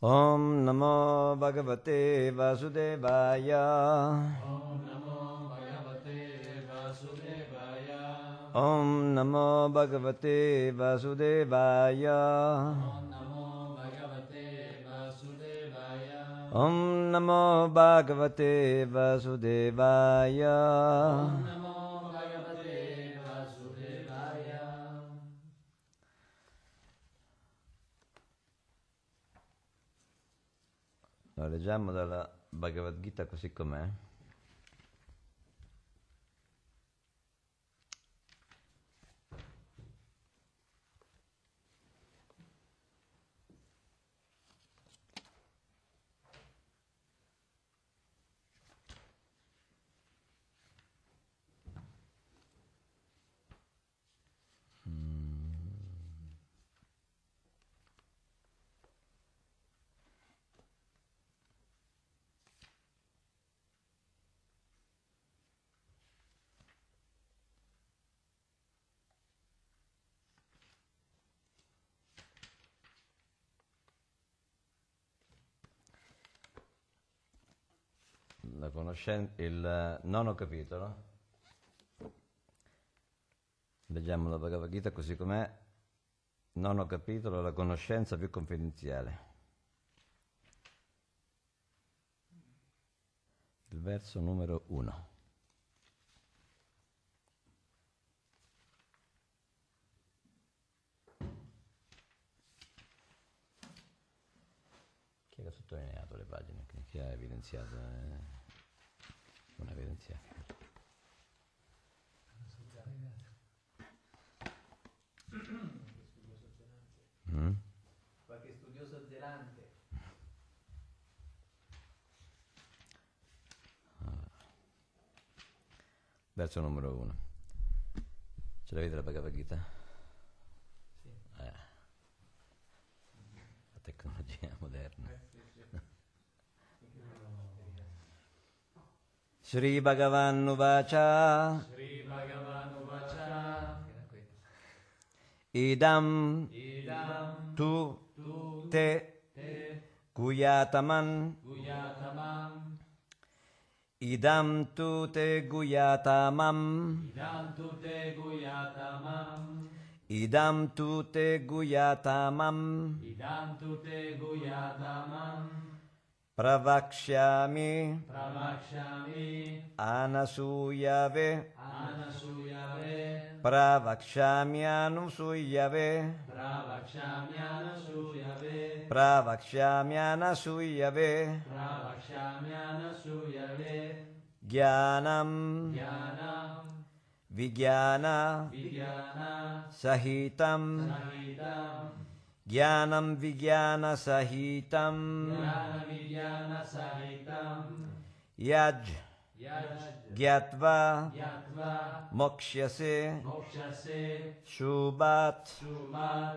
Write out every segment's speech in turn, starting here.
Om Namo Bhagavate Vasudevaya. Om Namo Bhagavate Vasudevaya. Om Namo Bhagavate Vasudevaya. Om Namo Bhagavate Vasudevaya. Om Namo Bhagavate Vasudevaya. Om Namo Bhagavate Vasudevaya. Lo leggiamo dalla Bhagavad Gita così com'è. Il nono capitolo, leggiamo la Bhagavad Gita così com'è, nono capitolo, la conoscenza più confidenziale, il verso numero 1. Chi ha sottolineato le pagine? Chi ha evidenziato? Non ha evidenziato. Qualche studioso zelante. Verso numero 1. Ce l'avete la Bhagavad Gita? Sì. La tecnologia moderna. Shri Bhagavan Uvacha. Shri Bhagavan Uvacha. Idam tu te Guyataman. Idam tu te Guyatamam. Idam tu te Guyatamam. Idam tu te Guyatamam. Idam tu te Guyatamam. Pravakshyami Pramakshami. Anasuyave. Anasuyave. Pravakshyami Anusuyave. Pravakshami Anasuyave. Pravakshyami Anasuyave. Pravakshami Anasuyave. Jnanam Jnanam. Vijnana Vijnana. Sahitam. Sahitam. Jnanam Vijnana Sahitam. Jnana Vijnana Sahitam. Yaj Yaj. Gyatva Yatva. Mokshase Mokshase. Shubhat. Sumat.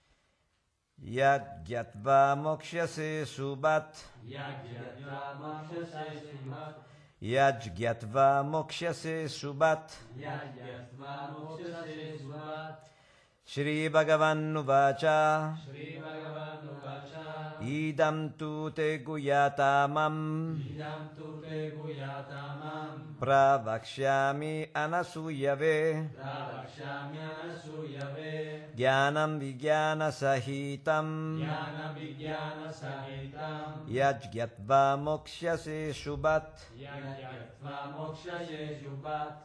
Yaj Gyatva Mokshase Subhat. Yagyatva Mokshase Sumat. Yaj Gyatva Mokshase Subhat. Yagyatva Mokshase Sumat. Shri Bhagavan Uvacha. Shri Bhagavan Uvacha. Idam tu te Guyatamam. Idam tu te Guyatamam. Pravakshyami Anasuyave. Pravakshami Anasuyave. Jnanam Vijnana Sahitam. Jnana Vijnana Sahitam. Yajgyatva Mokshase Shubhat. Yagyatva Mokshase Subat.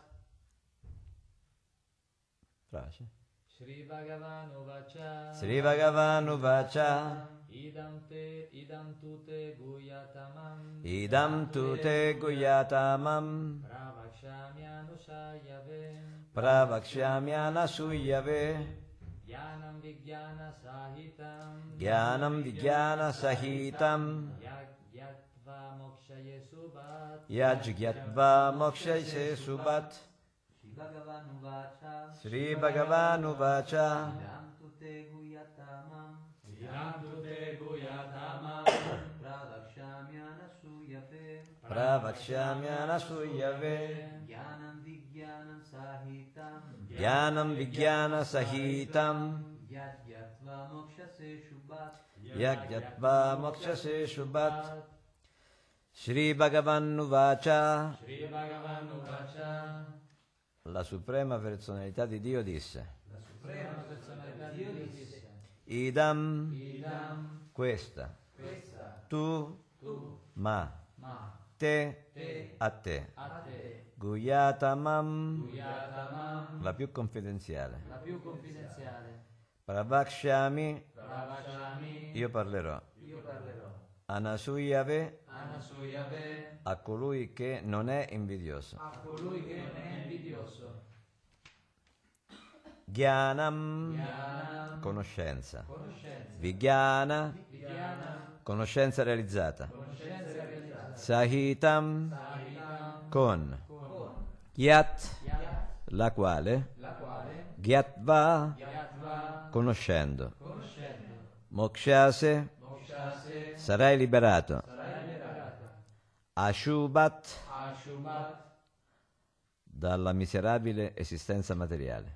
Frase. Shri Bhagavan Uvacha. Sri Bhagavan Uvacha. Idam tu te Guyatamam. Idam tu te Guyatamam. Pravakshami Anusayave. Pravakshyami Anasuyave. Jnanam Vijnana Sahitam. Jnanam Vijnana Sahitam. Yagyatva Mokshaye Subat. Yajgyatva Mokshase Subhat. Shri Bhagavan Uvacha. Sri Bhagavan Uvacha. Idam tu te Guyatamam. Idam tu te Guyatamam. Pravakshami Anasuyave. Pravakshyami Anasuyave. Jnanam Vijnanam Sahitam. Jnanam Vijnana Sahitam. Yagyatva Mokshase Subat. Yagyatva mokshase shubhat. Shri Bhagavan Uvacha. La suprema personalità di Dio disse. Idam. Questa. Tu. Ma. Te. A te. Guyatamam. La più confidenziale. Pravakshami. Io parlerò. Anasuyave. A colui che non è invidioso. Jnanam. Conoscenza. Vijnana. Conoscenza realizzata. Sahitam. Con. Yat. La quale. Gyatva. Conoscendo. Mokshase. Sarai liberato. Ashubhat. Dalla miserabile esistenza materiale.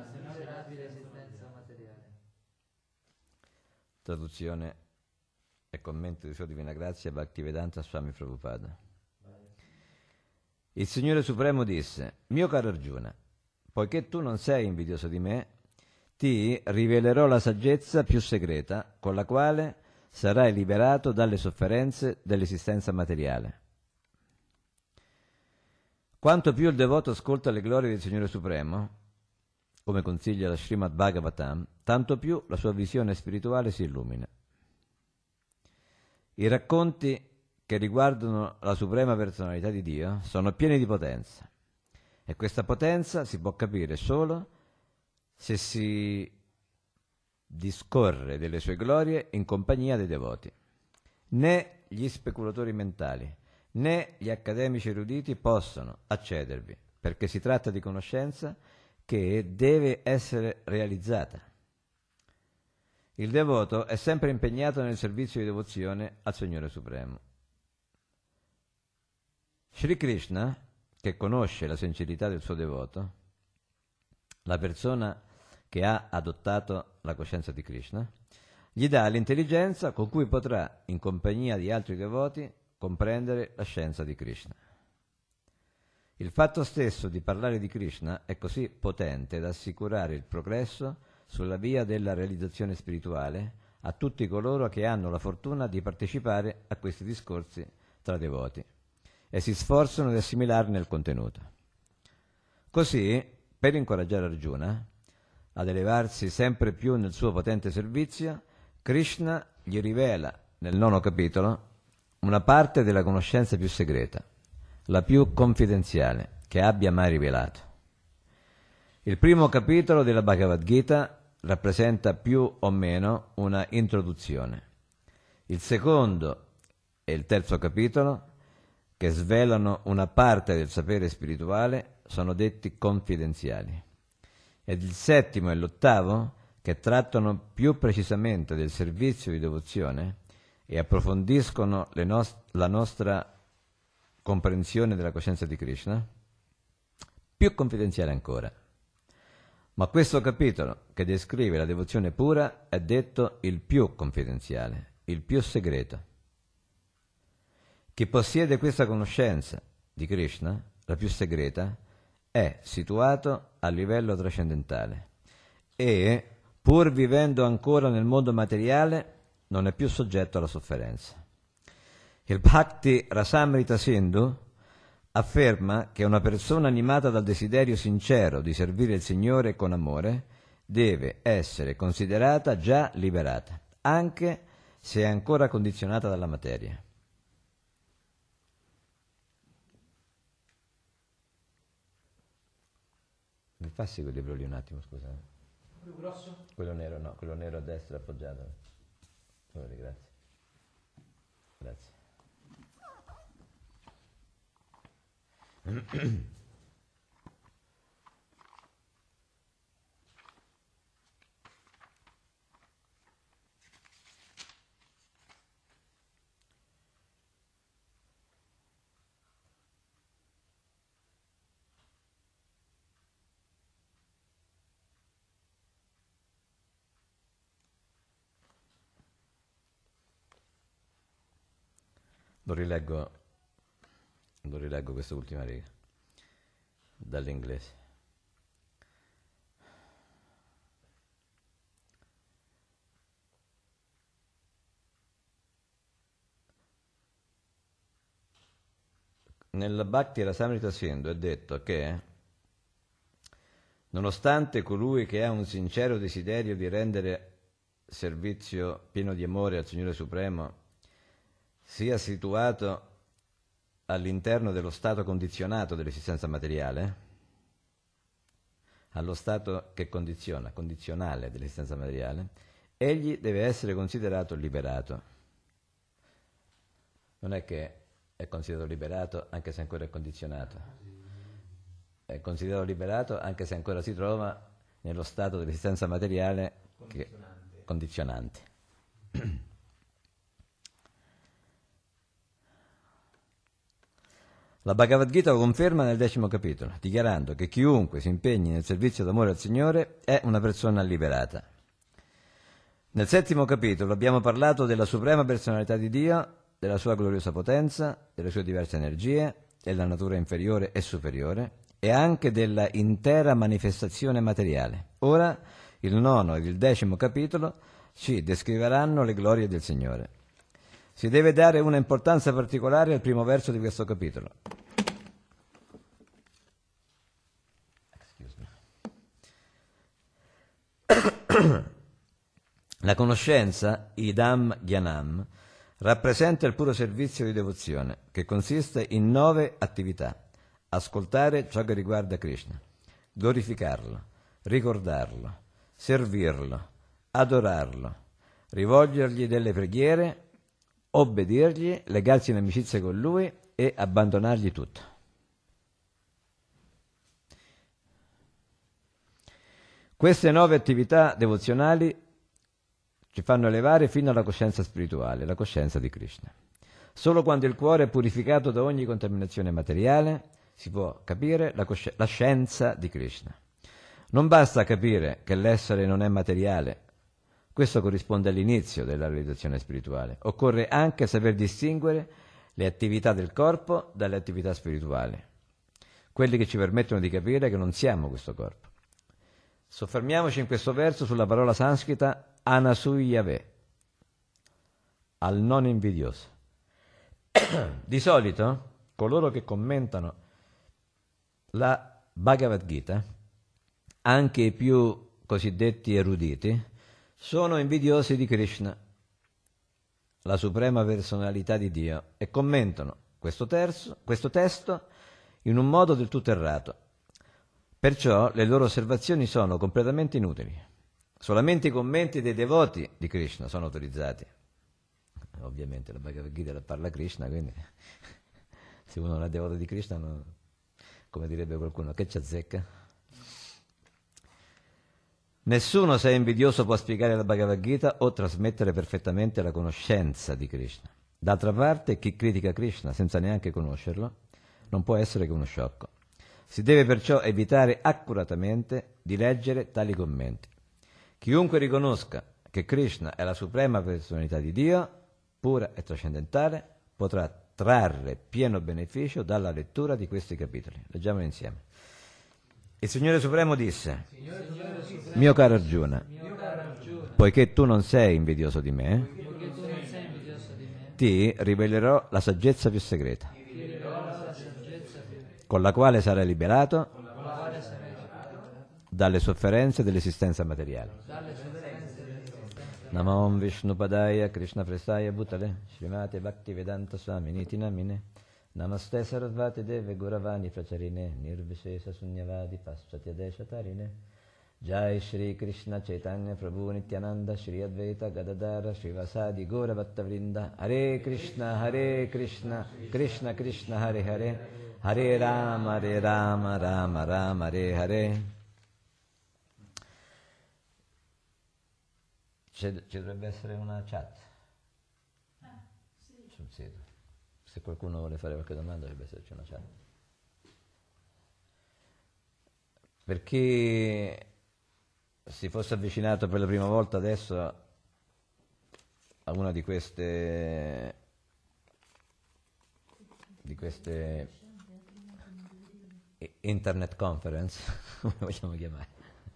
Traduzione e commento di Sua Divina Grazia Bhaktivedanta Swami Prabhupada. Il Signore Supremo disse: mio caro Arjuna, poiché tu non sei invidioso di me, ti rivelerò la saggezza più segreta con la quale sarai liberato dalle sofferenze dell'esistenza materiale. Quanto più il devoto ascolta le glorie del Signore Supremo, come consiglia la Srimad Bhagavatam, tanto più la sua visione spirituale si illumina. I racconti che riguardano la suprema personalità di Dio sono pieni di potenza, e questa potenza si può capire solo se si discorre delle sue glorie in compagnia dei devoti. Né gli speculatori mentali né gli accademici eruditi possono accedervi, perché si tratta di conoscenza che deve essere realizzata. Il devoto è sempre impegnato nel servizio di devozione al Signore Supremo. Sri Krishna, che conosce la sincerità del suo devoto, la persona che ha adottato la coscienza di Krishna, gli dà l'intelligenza con cui potrà, in compagnia di altri devoti, comprendere la scienza di Krishna. Il fatto stesso di parlare di Krishna è così potente da assicurare il progresso sulla via della realizzazione spirituale a tutti coloro che hanno la fortuna di partecipare a questi discorsi tra devoti e si sforzano di assimilarne il contenuto. Così, per incoraggiare Arjuna ad elevarsi sempre più nel suo potente servizio, Krishna gli rivela nel 9° capitolo una parte della conoscenza più segreta, la più confidenziale che abbia mai rivelato. Il 1° capitolo della Bhagavad Gita rappresenta più o meno una introduzione. Il 2° e il 3° capitolo, che svelano una parte del sapere spirituale, sono detti confidenziali. Ed il 7° e l'8°, che trattano più precisamente del servizio di devozione e approfondiscono la nostra comprensione della coscienza di Krishna, più confidenziale ancora. Ma questo capitolo, che descrive la devozione pura, è detto il più confidenziale, il più segreto. Chi possiede questa conoscenza di Krishna, la più segreta, è situato a livello trascendentale e, pur vivendo ancora nel mondo materiale, non è più soggetto alla sofferenza. Il Bhakti Rasamrita Sindhu afferma che una persona animata dal desiderio sincero di servire il Signore con amore deve essere considerata già liberata, anche se è ancora condizionata dalla materia. Mi passi quel libro lì un attimo, scusa. Più grosso? Quello nero no, quello nero a destra appoggiato. Grazie. Grazie. Lo rileggo quest'ultima riga dall'inglese. Nella Bhakti Rasamrita Sindhu è detto che nonostante colui che ha un sincero desiderio di rendere servizio pieno di amore al Signore Supremo sia situato all'interno dello stato condizionato dell'esistenza materiale, allo stato che condiziona, condizionale dell'esistenza materiale, egli deve essere considerato liberato. Non è che è considerato liberato anche se ancora è condizionato, è considerato liberato anche se ancora si trova nello stato dell'esistenza materiale condizionante. La Bhagavad Gita lo conferma nel 10° capitolo, dichiarando che chiunque si impegni nel servizio d'amore al Signore è una persona liberata. Nel 7° capitolo abbiamo parlato della suprema personalità di Dio, della sua gloriosa potenza, delle sue diverse energie, della natura inferiore e superiore e anche della intera manifestazione materiale. Ora il 9° ed il 10° capitolo ci descriveranno le glorie del Signore. Si deve dare una importanza particolare al primo verso di questo capitolo. La conoscenza, idam gyanam, rappresenta il puro servizio di devozione, che consiste in 9 attività. Ascoltare ciò che riguarda Krishna, glorificarlo, ricordarlo, servirlo, adorarlo, rivolgergli delle preghiere, obbedirgli, legarsi in amicizia con lui e abbandonargli tutto. Queste 9 attività devozionali ci fanno elevare fino alla coscienza spirituale, la coscienza di Krishna. Solo quando il cuore è purificato da ogni contaminazione materiale si può capire la scienza di Krishna. Non basta capire che l'essere non è materiale, questo corrisponde all'inizio della realizzazione spirituale. Occorre anche saper distinguere le attività del corpo dalle attività spirituali, quelli che ci permettono di capire che non siamo questo corpo. Soffermiamoci in questo verso sulla parola sanscrita anasuyave, al non invidioso. Di solito, coloro che commentano la Bhagavad Gita, anche i più cosiddetti eruditi, sono invidiosi di Krishna, la suprema personalità di Dio, e commentano questo testo in un modo del tutto errato. Perciò le loro osservazioni sono completamente inutili. Solamente i commenti dei devoti di Krishna sono autorizzati. Ovviamente la Bhagavad Gita parla Krishna, quindi se uno non è devoto di Krishna, come direbbe qualcuno, che ci azzecca? Nessuno, se è invidioso, può spiegare la Bhagavad Gita o trasmettere perfettamente la conoscenza di Krishna. D'altra parte, chi critica Krishna senza neanche conoscerlo non può essere che uno sciocco. Si deve perciò evitare accuratamente di leggere tali commenti. Chiunque riconosca che Krishna è la suprema personalità di Dio, pura e trascendentale, potrà trarre pieno beneficio dalla lettura di questi capitoli. Leggiamoli insieme. Il Signore Supremo disse: mio caro Arjuna, poiché tu non sei invidioso di me, ti rivelerò la saggezza più segreta, con la quale sarai liberato dalle sofferenze dell'esistenza materiale. Namam Vishnupadaya Krishna Prestaya Bhutale Srimate Bhaktivedanta Swaminiti Namine Namaste Sarasvati Deve Guravani Pracharine Nirvishesha Sunyavadi Paschatya Deshatarine Jai Shri Krishna Chaitanya Prabhu Nityananda Shri Advaita Gadadara Srivasadi Gora Bhattavrinda Hare Krishna Krishna Krishna Hare Hare Hare Rama Rama Rama Hare Hare. Ci dovrebbe essere una chat sul sito. Se qualcuno vuole fare qualche domanda dovrebbe esserci una chat. Per chi si fosse avvicinato per la prima volta adesso a una di queste di queste internet conference, come vogliamo chiamare.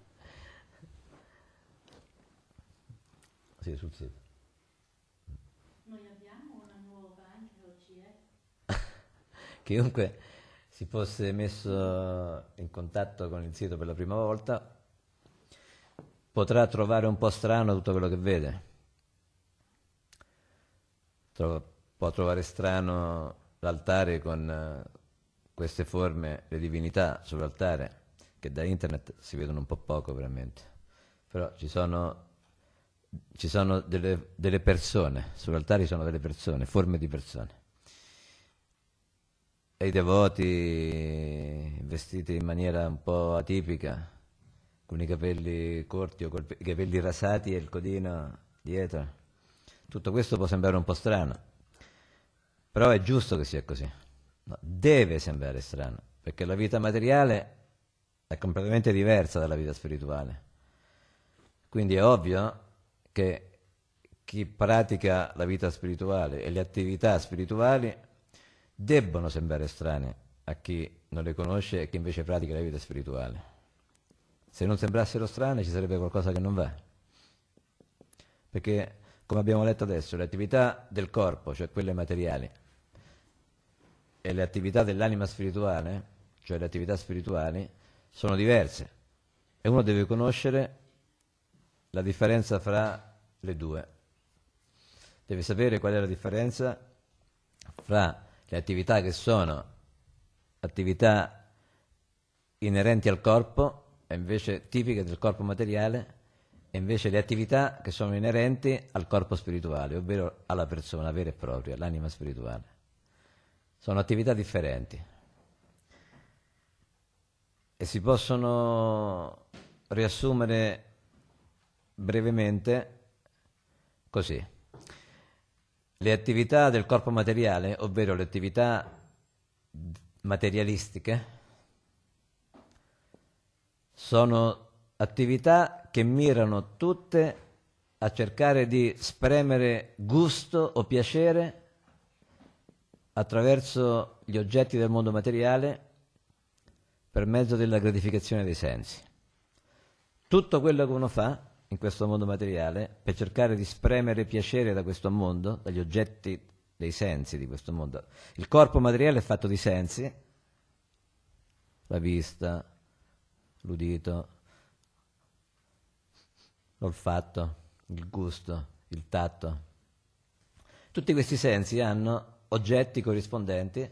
Sì, sul sito. Noi abbiamo una nuova anche oggi, Chiunque si fosse messo in contatto con il sito per la prima volta potrà trovare un po' strano tutto quello che vede. Può trovare strano l'altare con queste forme, le divinità sull'altare, che da internet si vedono un po' poco veramente. Però ci sono delle persone, sull'altare ci sono delle persone, forme di persone. E i devoti vestiti in maniera un po' atipica, con i capelli corti o i capelli rasati e il codino dietro. Tutto questo può sembrare un po' strano, però è giusto che sia così. No, deve sembrare strano, perché la vita materiale è completamente diversa dalla vita spirituale. Quindi è ovvio che chi pratica la vita spirituale e le attività spirituali debbono sembrare strane a chi non le conosce e chi invece pratica la vita spirituale. Se non sembrassero strane ci sarebbe qualcosa che non va. Perché, come abbiamo letto adesso, le attività del corpo, cioè quelle materiali, e le attività dell'anima spirituale, cioè le attività spirituali, sono diverse. E uno deve conoscere la differenza fra le due. Deve sapere qual è la differenza fra le attività che sono attività inerenti al corpo, e invece tipiche del corpo materiale, e invece le attività che sono inerenti al corpo spirituale, ovvero alla persona vera e propria, l'anima spirituale. Sono attività differenti e si possono riassumere brevemente così. Le attività del corpo materiale, ovvero le attività materialistiche, sono attività che mirano tutte a cercare di spremere gusto o piacere attraverso gli oggetti del mondo materiale per mezzo della gratificazione dei sensi. Tutto quello che uno fa in questo mondo materiale per cercare di spremere piacere da questo mondo, dagli oggetti dei sensi di questo mondo. Il corpo materiale è fatto di sensi, la vista, l'udito, l'olfatto, il gusto, il tatto. Tutti questi sensi hanno oggetti corrispondenti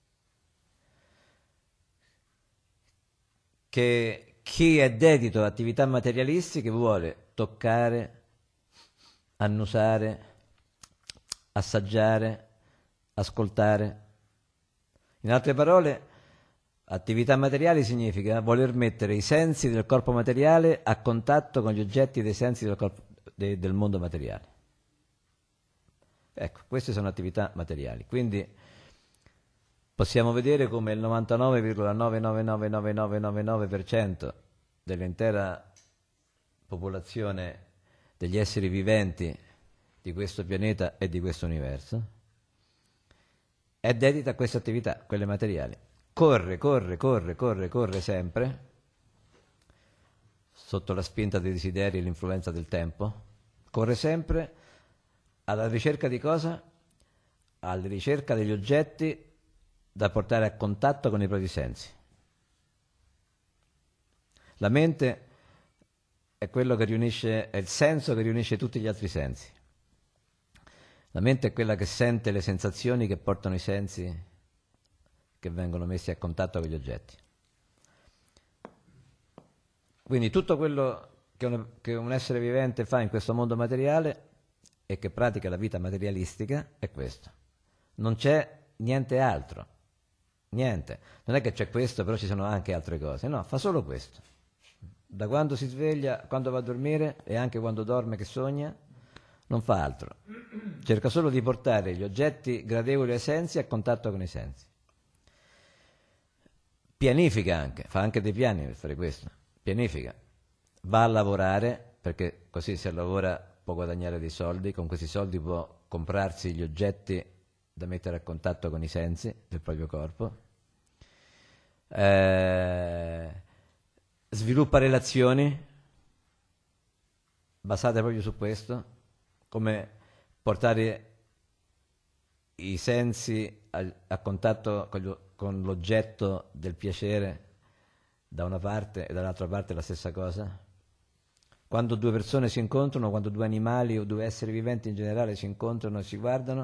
che chi è dedito a attività materialistiche vuole toccare, annusare, assaggiare, ascoltare. In altre parole, attività materiali significa voler mettere i sensi del corpo materiale a contatto con gli oggetti dei sensi del mondo materiale. Ecco, queste sono attività materiali. Quindi possiamo vedere come il 99,999999% dell'intera popolazione degli esseri viventi di questo pianeta e di questo universo è dedita a queste attività, quelle materiali. Corre sempre, sotto la spinta dei desideri e l'influenza del tempo, corre sempre alla ricerca di cosa? Alla ricerca degli oggetti da portare a contatto con i propri sensi. La mente è quello che riunisce, è il senso che riunisce tutti gli altri sensi. La mente è quella che sente le sensazioni che portano i sensi che vengono messi a contatto con gli oggetti. Quindi tutto quello che un essere vivente fa in questo mondo materiale e che pratica la vita materialistica è questo. Non c'è niente altro. Niente. Non è che c'è questo, però ci sono anche altre cose. No, fa solo questo. Da quando si sveglia, quando va a dormire e anche quando dorme che sogna, non fa altro. Cerca solo di portare gli oggetti gradevoli ai sensi a contatto con i sensi. Pianifica anche, fa anche dei piani per fare questo. Pianifica. Va a lavorare, perché così se lavora può guadagnare dei soldi, con questi soldi può comprarsi gli oggetti da mettere a contatto con i sensi del proprio corpo, sviluppa relazioni basate proprio su questo, come portare i sensi a contatto con l'oggetto del piacere da una parte e dall'altra parte la stessa cosa. Quando due persone si incontrano, quando due animali o due esseri viventi in generale si incontrano e si guardano,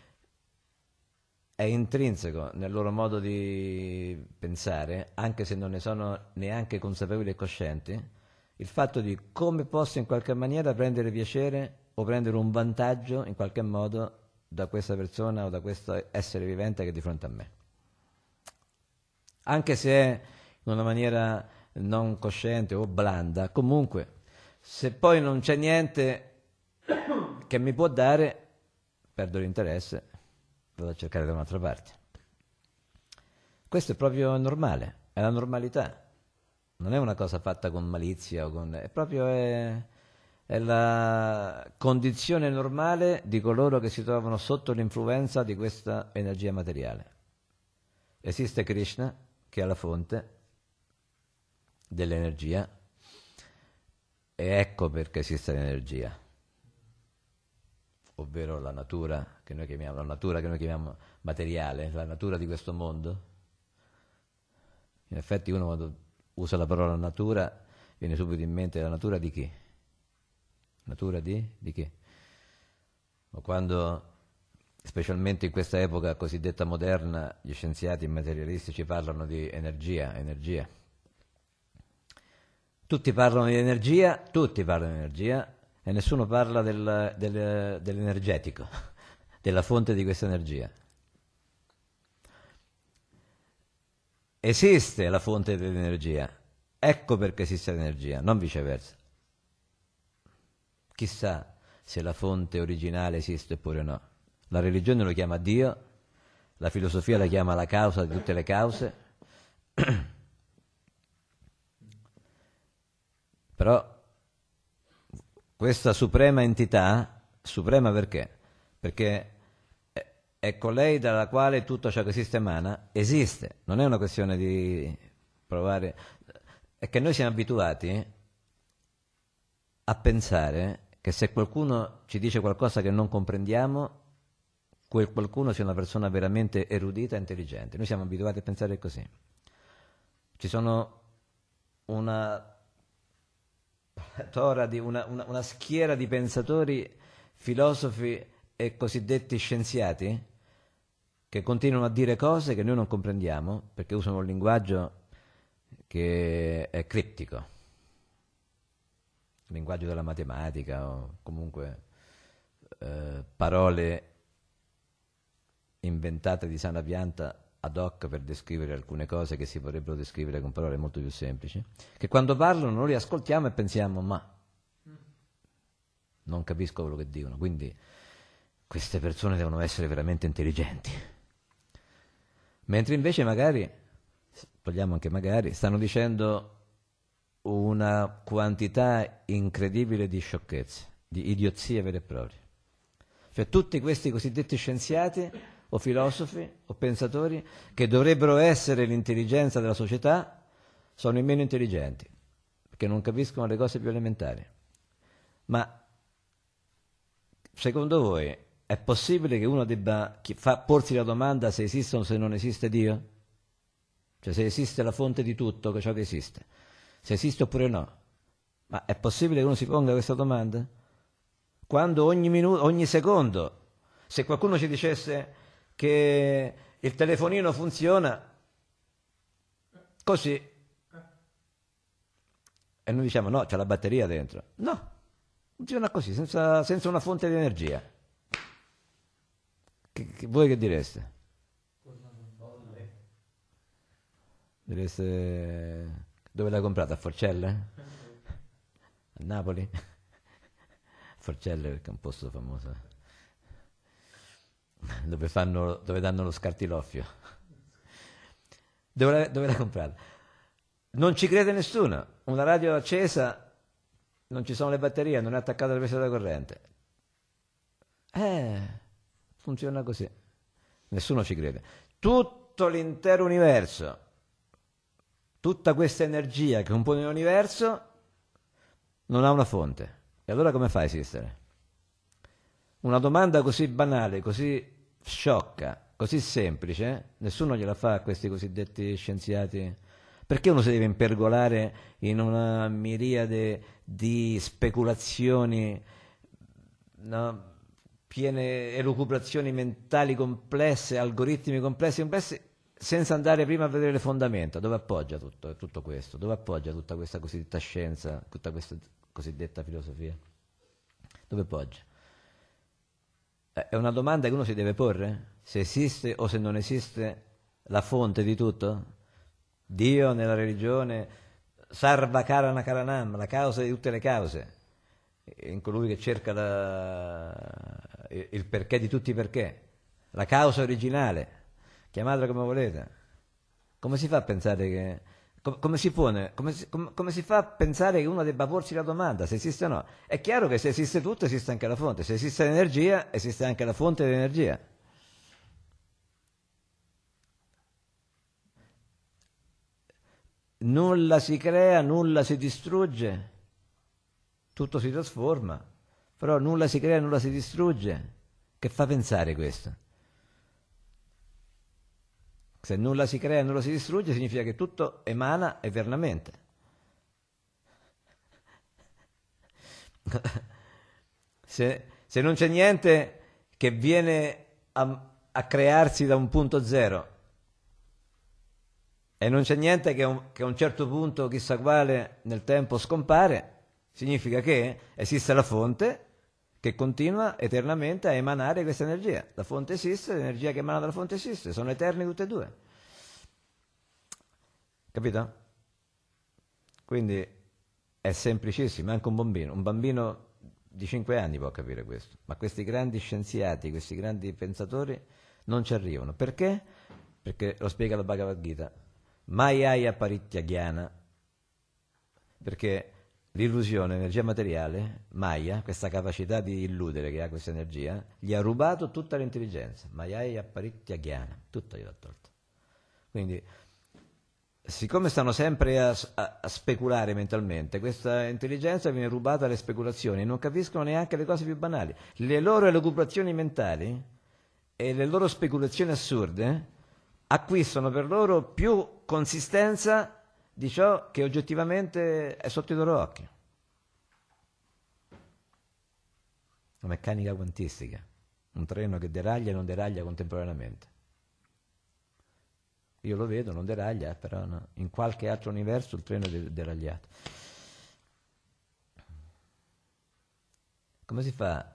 è intrinseco nel loro modo di pensare, anche se non ne sono neanche consapevoli e coscienti, il fatto di come posso in qualche maniera prendere piacere o prendere un vantaggio in qualche modo da questa persona o da questo essere vivente che è di fronte a me. Anche se è in una maniera non cosciente o blanda, comunque, se poi non c'è niente che mi può dare, perdo l'interesse, vado a cercare da un'altra parte. Questo è proprio normale, è la normalità. Non è una cosa fatta con malizia, è proprio è la condizione normale di coloro che si trovano sotto l'influenza di questa energia materiale. Esiste Krishna, che è la fonte dell'energia, e ecco perché esiste l'energia, ovvero la natura che noi chiamiamo materiale, la natura di questo mondo. In effetti uno quando usa la parola natura viene subito in mente la natura di chi? Natura di chi? O quando, specialmente in questa epoca cosiddetta moderna, gli scienziati materialistici parlano di energia. Tutti parlano di energia e nessuno parla dell'energetico, della fonte di questa energia. Esiste la fonte dell'energia, ecco perché esiste l'energia, non viceversa. Chissà se la fonte originale esiste oppure no. La religione lo chiama Dio, la filosofia la chiama la causa di tutte le cause, però questa suprema entità, suprema perché? Perché è colei dalla quale tutto ciò che esiste emana, esiste. Non è una questione di provare. È che noi siamo abituati a pensare che se qualcuno ci dice qualcosa che non comprendiamo, quel qualcuno sia una persona veramente erudita e intelligente. Noi siamo abituati a pensare così. Ci sono una schiera di pensatori, filosofi e cosiddetti scienziati che continuano a dire cose che noi non comprendiamo perché usano un linguaggio che è criptico, il linguaggio della matematica o comunque parole inventate di sana pianta ad hoc per descrivere alcune cose che si potrebbero descrivere con parole molto più semplici, che quando parlano noi li ascoltiamo e pensiamo ma non capisco quello che dicono, quindi queste persone devono essere veramente intelligenti. Mentre invece magari, togliamo anche magari, stanno dicendo una quantità incredibile di sciocchezze, di idiozie vere e proprie. Cioè tutti questi cosiddetti scienziati o filosofi o pensatori che dovrebbero essere l'intelligenza della società sono i meno intelligenti, perché non capiscono le cose più elementari. Ma secondo voi è possibile che uno debba porsi la domanda se esiste o se non esiste Dio? Cioè se esiste la fonte di tutto, che ciò che esiste, se esiste oppure no? Ma è possibile che uno si ponga questa domanda? Quando ogni minuto, ogni secondo, se qualcuno ci dicesse che il telefonino funziona così e noi diciamo no, c'è la batteria dentro. No, funziona così, senza una fonte di energia. Voi che direste? Direste dove l'hai comprata? A Forcelle? A Napoli? Forcelle perché è un posto famoso dove danno lo scartiloffio. Dove l'hai comprata? Non ci crede nessuno. Una radio accesa, non ci sono le batterie, non è attaccata alla presa della corrente. Funziona così. Nessuno ci crede. Tutto l'intero universo, tutta questa energia che compone l'universo non ha una fonte. E allora come fa a esistere? Una domanda così banale, così sciocca, così semplice, nessuno gliela fa a questi cosiddetti scienziati. Perché uno si deve impergolare in una miriade di speculazioni, no, piene elucubrazioni mentali complesse, algoritmi complessi, senza andare prima a vedere le fondamenta? Dove appoggia tutto questo? Dove appoggia tutta questa cosiddetta scienza, tutta questa cosiddetta filosofia? Dove appoggia? È una domanda che uno si deve porre? Se esiste o se non esiste la fonte di tutto? Dio nella religione, Sarva Karana Karanam, la causa di tutte le cause, in colui che cerca il perché di tutti i perché, la causa originale, chiamatela come volete. Come si fa a pensare che... Come si pone? Come si fa a pensare che uno debba porsi la domanda se esiste o no? È chiaro che se esiste tutto esiste anche la fonte, se esiste l'energia esiste anche la fonte dell'energia. Nulla si crea, nulla si distrugge, tutto si trasforma, però nulla si crea, nulla si distrugge. Che fa pensare questo? Se nulla si crea, nulla si distrugge, significa che tutto emana eternamente. Se non c'è niente che viene a crearsi da un punto zero e non c'è niente che a un certo punto, chissà quale, nel tempo scompare, significa che esiste la fonte che continua eternamente a emanare questa energia. La fonte esiste, l'energia che emana dalla fonte esiste, sono eterni tutte e due. Capito? Quindi è semplicissimo, anche un bambino di 5 anni può capire questo, ma questi grandi scienziati, questi grandi pensatori non ci arrivano. Perché? Perché lo spiega la Bhagavad Gita. Mayaya paritya jnana, perché l'illusione, l'energia materiale, Maya, questa capacità di illudere che ha questa energia, gli ha rubato tutta l'intelligenza. Mayaya paritya jnana, tutto gliel'ha tolto. Quindi, siccome stanno sempre a speculare mentalmente, questa intelligenza viene rubata alle speculazioni e non capiscono neanche le cose più banali. Le loro elucubrazioni mentali e le loro speculazioni assurde acquistano per loro più consistenza di ciò che oggettivamente è sotto i loro occhi. La meccanica quantistica, un treno che deraglia e non deraglia contemporaneamente. Io lo vedo, non deraglia, però no. In qualche altro universo il treno è deragliato. Come si fa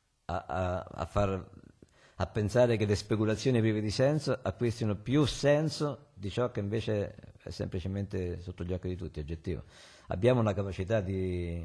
a pensare che le speculazioni prive di senso acquistino più senso di ciò che invece è semplicemente sotto gli occhi di tutti, oggettivo? Abbiamo una capacità di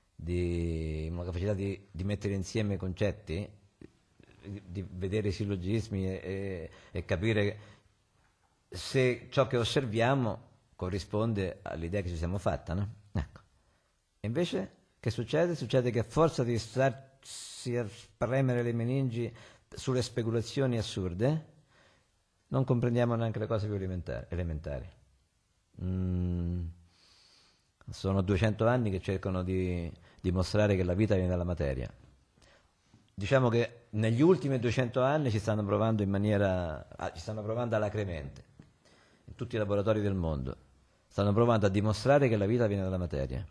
mettere insieme concetti, di vedere i sillogismi e capire se ciò che osserviamo corrisponde all'idea che ci siamo fatta, no? Ecco. E invece che succede? Succede che a forza di starsi a premere le meningi sulle speculazioni assurde, non comprendiamo neanche le cose più elementari. Sono 200 anni che cercano di dimostrare che la vita viene dalla materia. Diciamo che negli ultimi 200 anni ci stanno provando alacremente, in tutti i laboratori del mondo. Stanno provando a dimostrare che la vita viene dalla materia.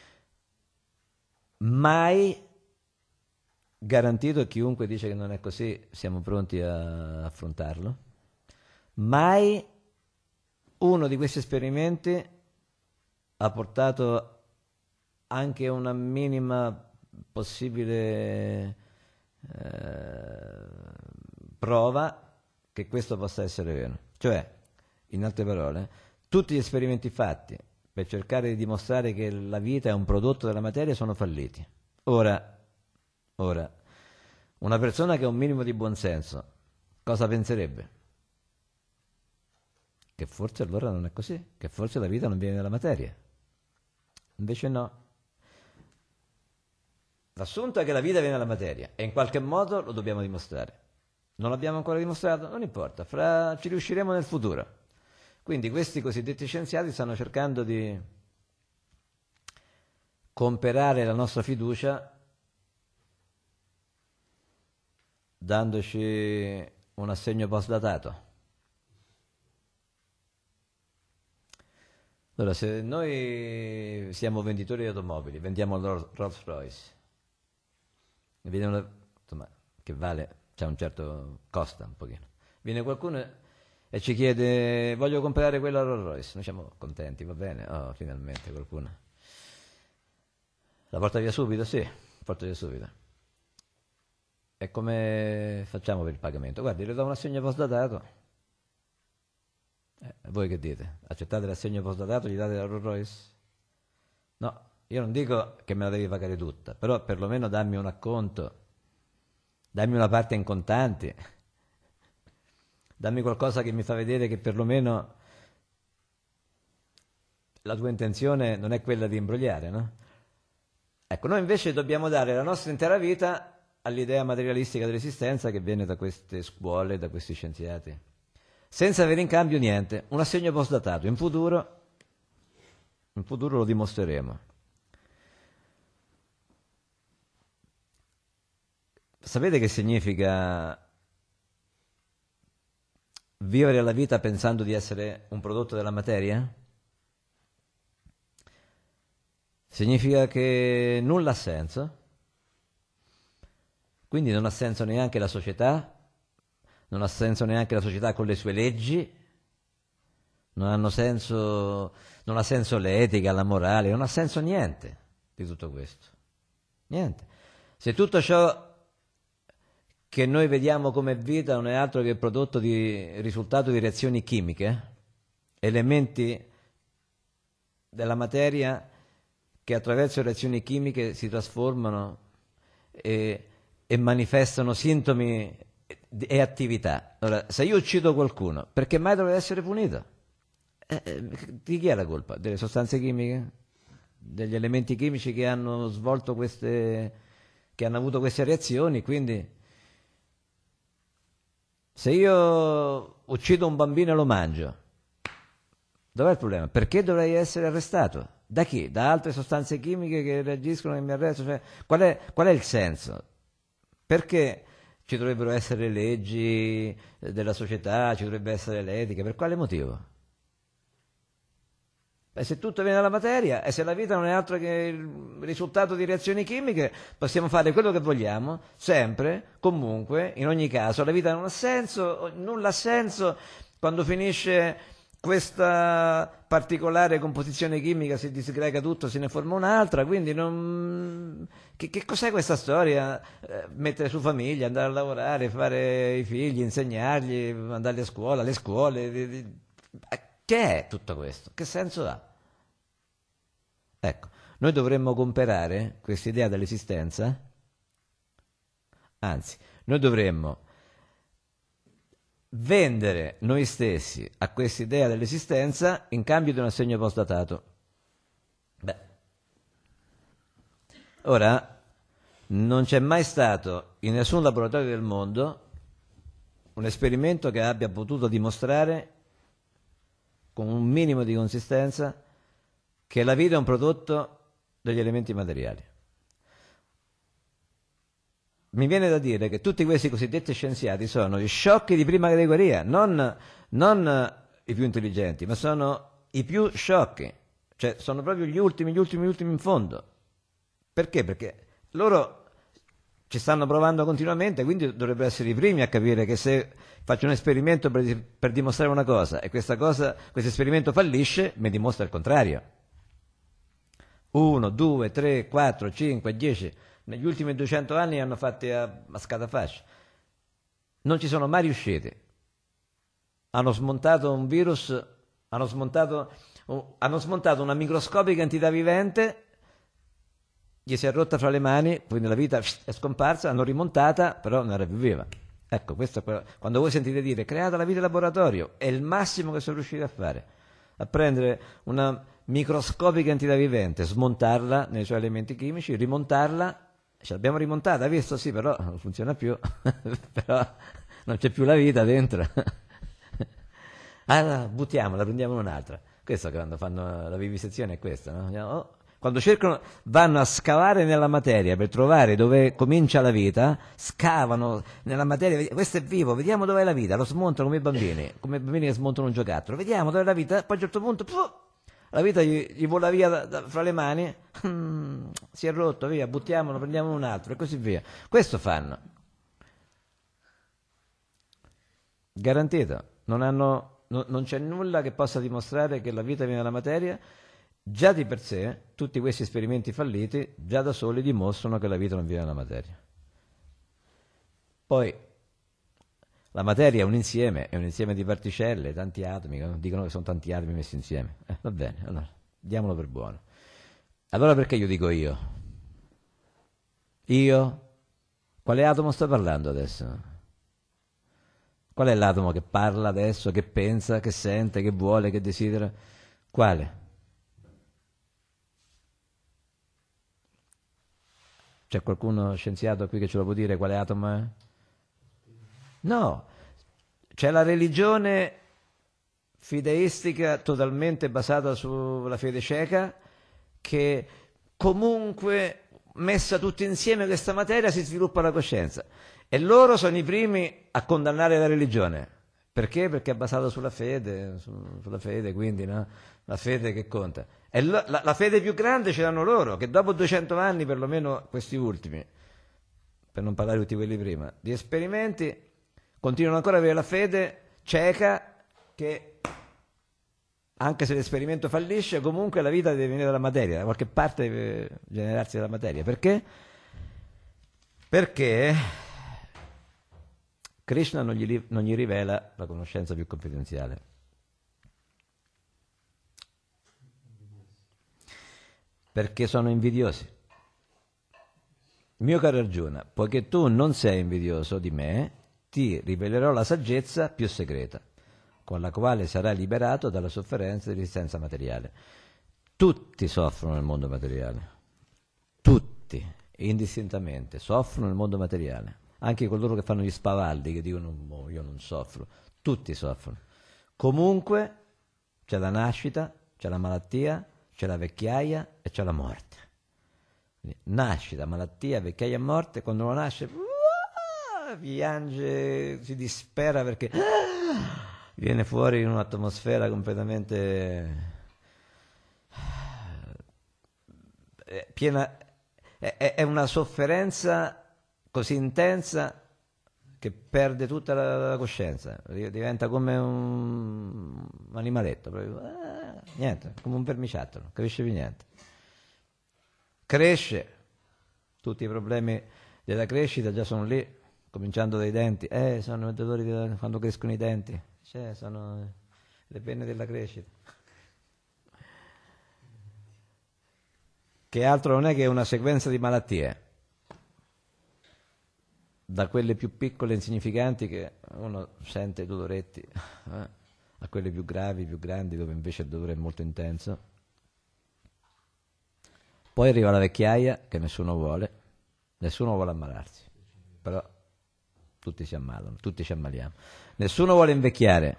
Mai garantito, chiunque dice che non è così, siamo pronti a affrontarlo. Mai uno di questi esperimenti ha portato anche una minima possibile prova che questo possa essere vero. Cioè, in altre parole, tutti gli esperimenti fatti per cercare di dimostrare che la vita è un prodotto della materia sono falliti. Ora, una persona che ha un minimo di buonsenso, cosa penserebbe? Che forse allora non è così, che forse la vita non viene dalla materia. Invece no. L'assunto è che la vita viene dalla materia e in qualche modo lo dobbiamo dimostrare. Non l'abbiamo ancora dimostrato? Non importa, ci riusciremo nel futuro. Quindi questi cosiddetti scienziati stanno cercando di comperare la nostra fiducia dandoci un assegno postdatato. Allora, se noi siamo venditori di automobili, vendiamo il Rolls Royce, insomma, che vale, c'è un certo, costa un pochino. Viene qualcuno e ci chiede, voglio comprare quella Rolls Royce, noi siamo contenti, va bene, oh, finalmente qualcuno. La porta via subito? Sì, porta via subito. E come facciamo per il pagamento? Guardi, le do un assegno postdatato. Voi che dite? Accettate l'assegno postdatato, gli date la Rolls Royce? No, io non dico che me la devi pagare tutta, però perlomeno dammi un acconto, dammi una parte in contanti, dammi qualcosa che mi fa vedere che perlomeno la tua intenzione non è quella di imbrogliare, no? Ecco, noi invece dobbiamo dare la nostra intera vita all'idea materialistica dell'esistenza che viene da queste scuole, da questi scienziati, senza avere in cambio niente, un assegno postdatato. In futuro lo dimostreremo. Sapete che significa vivere la vita pensando di essere un prodotto della materia? Significa che nulla ha senso, quindi non ha senso neanche la società, non ha senso neanche la società con le sue leggi, non ha senso l'etica, la morale, non ha senso niente di tutto questo. Niente. Se tutto ciò che noi vediamo come vita non è altro che il prodotto di risultato di reazioni chimiche, elementi della materia che attraverso reazioni chimiche si trasformano e manifestano sintomi e attività. Allora, se io uccido qualcuno, perché mai dovrei essere punito? Di chi è la colpa? Delle sostanze chimiche? Degli elementi chimici che hanno svolto che hanno avuto queste reazioni? Quindi, se io uccido un bambino e lo mangio, dov'è il problema? Perché dovrei essere arrestato? Da chi? Da altre sostanze chimiche che reagiscono e mi arrestano? Cioè, qual è il senso? Perché ci dovrebbero essere leggi della società, ci dovrebbe essere l'etica? Per quale motivo? Se tutto viene dalla materia e se la vita non è altro che il risultato di reazioni chimiche, possiamo fare quello che vogliamo, sempre, comunque, in ogni caso. La vita non ha senso, nulla ha senso. Quando finisce questa particolare composizione chimica si disgrega tutto, se ne forma un'altra, quindi non... Che cos'è questa storia? Mettere su famiglia, andare a lavorare, fare i figli, insegnargli, mandarli a scuola, le scuole... Che è tutto questo? Che senso ha? Ecco, noi dovremmo comperare questa idea dell'esistenza, anzi, noi dovremmo vendere noi stessi a questa idea dell'esistenza in cambio di un assegno postdatato. Beh, ora, non c'è mai stato in nessun laboratorio del mondo un esperimento che abbia potuto dimostrare con un minimo di consistenza che la vita è un prodotto degli elementi materiali. Mi viene da dire che tutti questi cosiddetti scienziati sono gli sciocchi di prima categoria, non i più intelligenti, ma sono i più sciocchi, cioè sono proprio gli ultimi in fondo. Perché? Perché loro ci stanno provando continuamente, quindi dovrebbero essere i primi a capire che se faccio un esperimento per dimostrare una cosa e questo esperimento fallisce, mi dimostra il contrario. 1, 2, 3, 4, 5, 10... Negli ultimi 200 anni hanno fatti a scatafascio. Non ci sono mai riusciti. Hanno smontato un virus, hanno smontato una microscopica entità vivente, gli si è rotta fra le mani, quindi la vita è scomparsa, hanno rimontata, però non era più viva. Ecco, quando voi sentite dire creata la vita in laboratorio, è il massimo che sono riusciti a fare, a prendere una microscopica entità vivente, smontarla nei suoi elementi chimici, rimontarla. Ce l'abbiamo rimontata, visto? Sì, però non funziona più. Però non c'è più la vita dentro. Allora, buttiamola, prendiamo un'altra. Questo quando fanno la vivisezione è questo, no? Quando cercano, vanno a scavare nella materia per trovare dove comincia la vita, scavano nella materia, questo è vivo, vediamo dov'è la vita, lo smontano come i bambini che smontano un giocattolo, vediamo dov'è la vita, poi a un certo punto la vita gli vola via fra le mani, si è rotto, via, buttiamolo, prendiamo un altro e così via. Questo fanno. Garantito, non c'è nulla che possa dimostrare che la vita viene dalla materia. Già di per sé, tutti questi esperimenti falliti, già da soli dimostrano che la vita non viene dalla materia. Poi, la materia è un insieme di particelle, tanti atomi, dicono che sono tanti atomi messi insieme. Va bene, allora, diamolo per buono. Allora perché io dico io? Io? Quale atomo sto parlando adesso? Qual è l'atomo che parla adesso, che pensa, che sente, che vuole, che desidera? Quale? C'è qualcuno scienziato qui che ce lo può dire quale atomo è? No, c'è la religione fideistica totalmente basata sulla fede cieca che comunque messa tutti insieme questa materia si sviluppa la coscienza e loro sono i primi a condannare la religione. Perché? Perché è basato sulla fede, quindi no? La fede che conta. E la fede più grande ce l'hanno loro, che dopo 200 anni, perlomeno questi ultimi, per non parlare di tutti quelli prima, di esperimenti, continuano ancora ad avere la fede cieca che, anche se l'esperimento fallisce, comunque la vita deve venire dalla materia, da qualche parte deve generarsi dalla materia. Perché? Perché Krishna non gli rivela la conoscenza più confidenziale. Perché sono invidiosi. Mio caro Arjuna, poiché tu non sei invidioso di me, ti rivelerò la saggezza più segreta, con la quale sarai liberato dalla sofferenza e dell'esistenza materiale. Tutti soffrono nel mondo materiale. Tutti, indistintamente, soffrono nel mondo materiale. Anche coloro che fanno gli spavaldi, che dicono io non soffro. Tutti soffrono. Comunque c'è la nascita, c'è la malattia, c'è la vecchiaia e c'è la morte. Quindi, nascita, malattia, vecchiaia e morte. Quando uno nasce piange, si dispera perché viene fuori in un'atmosfera completamente piena, è una sofferenza così intensa che perde tutta la coscienza, diventa come un animaletto, proprio, niente, come un vermiciattolo, non capisce più niente. Cresce, tutti i problemi della crescita già sono lì, cominciando dai denti, sono i dolori quando crescono i denti, sono le penne della crescita. Che altro non è che una sequenza di malattie, da quelle più piccole e insignificanti che uno sente i doloretti, a quelle più gravi, più grandi, dove invece il dolore è molto intenso. Poi arriva la vecchiaia, che nessuno vuole ammalarsi, però tutti si ammalano, tutti ci ammaliamo. Nessuno vuole invecchiare,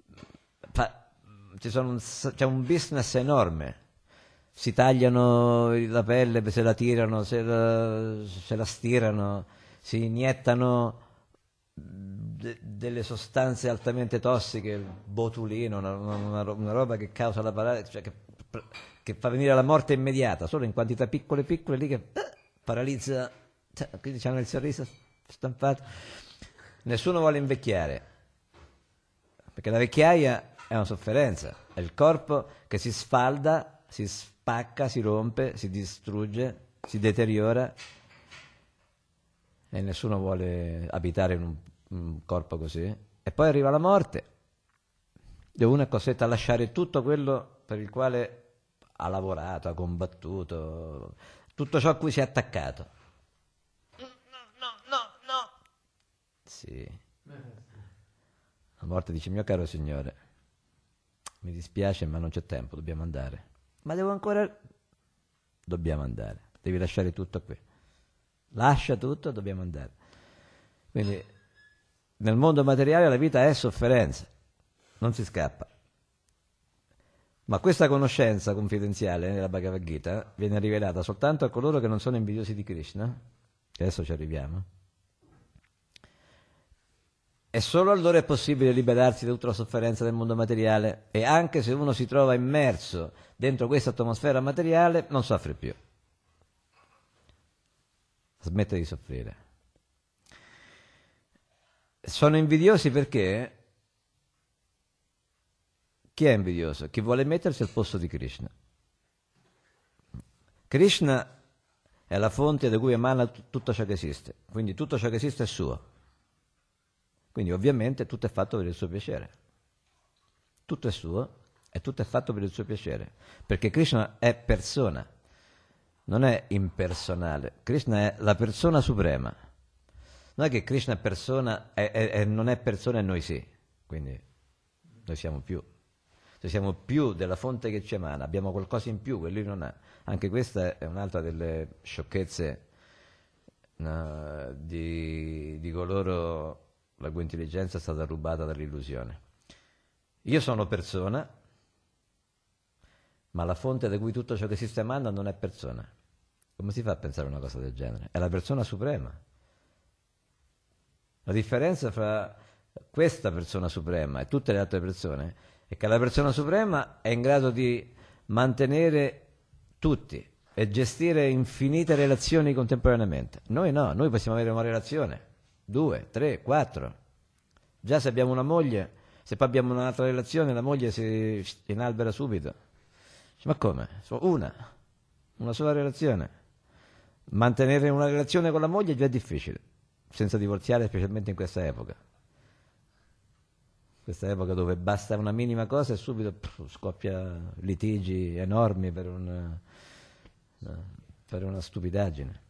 c'è un business enorme. Si tagliano la pelle, se la tirano, se la stirano, si iniettano delle sostanze altamente tossiche, il botulino, una roba che causa la paralisi, cioè che fa venire la morte immediata, solo in quantità piccole lì che paralizza, quindi hanno il sorriso stampato. Nessuno vuole invecchiare, perché la vecchiaia è una sofferenza, è il corpo che si sfalda, si spacca, si rompe, si distrugge, si deteriora e nessuno vuole abitare in un corpo così. E poi arriva la morte, dove uno è costretto a lasciare tutto quello per il quale ha lavorato, ha combattuto, tutto ciò a cui si è attaccato. No. Sì. La morte dice: mio caro signore, mi dispiace ma non c'è tempo, dobbiamo andare. Ma dobbiamo andare, devi lasciare tutto qui. Lascia tutto, dobbiamo andare. Quindi nel mondo materiale la vita è sofferenza, non si scappa. Ma questa conoscenza confidenziale nella Bhagavad Gita viene rivelata soltanto a coloro che non sono invidiosi di Krishna, che adesso ci arriviamo, e solo allora è possibile liberarsi da tutta la sofferenza del mondo materiale, e anche se uno si trova immerso dentro questa atmosfera materiale non soffre più, smette di soffrire. Sono invidiosi perché chi è invidioso? Chi vuole mettersi al posto di Krishna. Krishna è la fonte da cui emana tutto ciò che esiste, quindi tutto ciò che esiste è suo. Quindi ovviamente tutto è fatto per il suo piacere. Tutto è suo e tutto è fatto per il suo piacere, perché Krishna è persona, non è impersonale. Krishna è la persona suprema. Non è che Krishna è persona e non è persona e noi sì. Quindi noi siamo più. Noi siamo più della fonte che ci emana, abbiamo qualcosa in più che lui non ha. Anche questa è un'altra delle sciocchezze di coloro la cui intelligenza è stata rubata dall'illusione. Io sono persona, ma la fonte da cui tutto ciò che esiste emana non è persona. Come si fa a pensare una cosa del genere? È la persona suprema. La differenza fra questa persona suprema e tutte le altre persone è che la persona suprema è in grado di mantenere tutti e gestire infinite relazioni contemporaneamente. Noi no, noi possiamo avere una relazione, 2, 3, 4. Già se abbiamo una moglie, se poi abbiamo un'altra relazione, la moglie si inalbera subito. Ma come? Una sola relazione. Mantenere una relazione con la moglie è già difficile, senza divorziare, specialmente in questa epoca. Questa epoca dove basta una minima cosa e subito scoppia litigi enormi per una stupidaggine.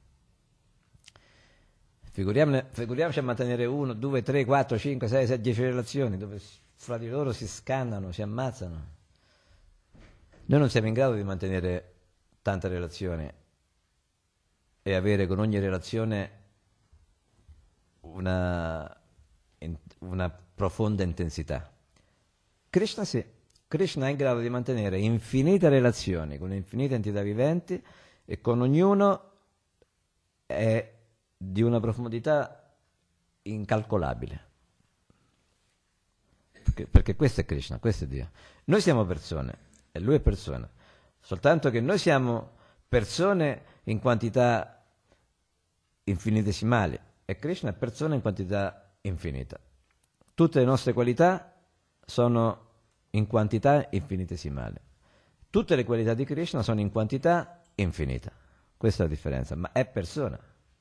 Figuriamoci a mantenere 1, 2, 3, 4, 5, 6, 7, 10 relazioni dove fra di loro si scannano, si ammazzano. Noi non siamo in grado di mantenere tante relazioni e avere con ogni relazione una profonda intensità. Krishna sì, Krishna è in grado di mantenere infinite relazioni con infinite entità viventi e con ognuno è di una profondità incalcolabile. Perché questo è Krishna, questo è Dio. Noi siamo persone e lui è persona, soltanto che noi siamo persone in quantità infinitesimali e Krishna è persona in quantità infinita. Tutte le nostre qualità sono in quantità infinitesimale. Tutte le qualità di Krishna sono in quantità infinita. Questa è la differenza, ma è persona.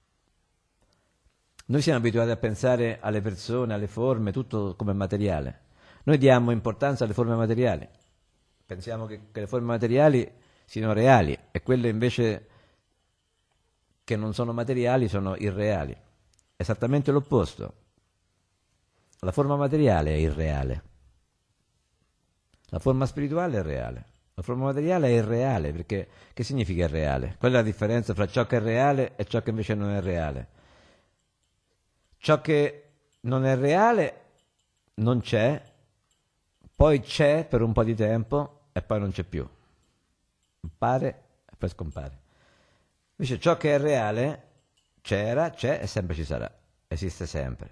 Noi siamo abituati a pensare alle persone, alle forme, tutto come materiale. Noi diamo importanza alle forme materiali. Pensiamo che le forme materiali siano reali e quelle invece che non sono materiali sono irreali. Esattamente l'opposto. La forma materiale è irreale. La forma spirituale è reale. La forma materiale è irreale, perché che significa irreale? Qual è la differenza fra ciò che è reale e ciò che invece non è reale? Ciò che non è reale non c'è, poi c'è per un po' di tempo e poi non c'è più. Appare e poi scompare. Invece ciò che è reale c'era, c'è e sempre ci sarà. Esiste sempre.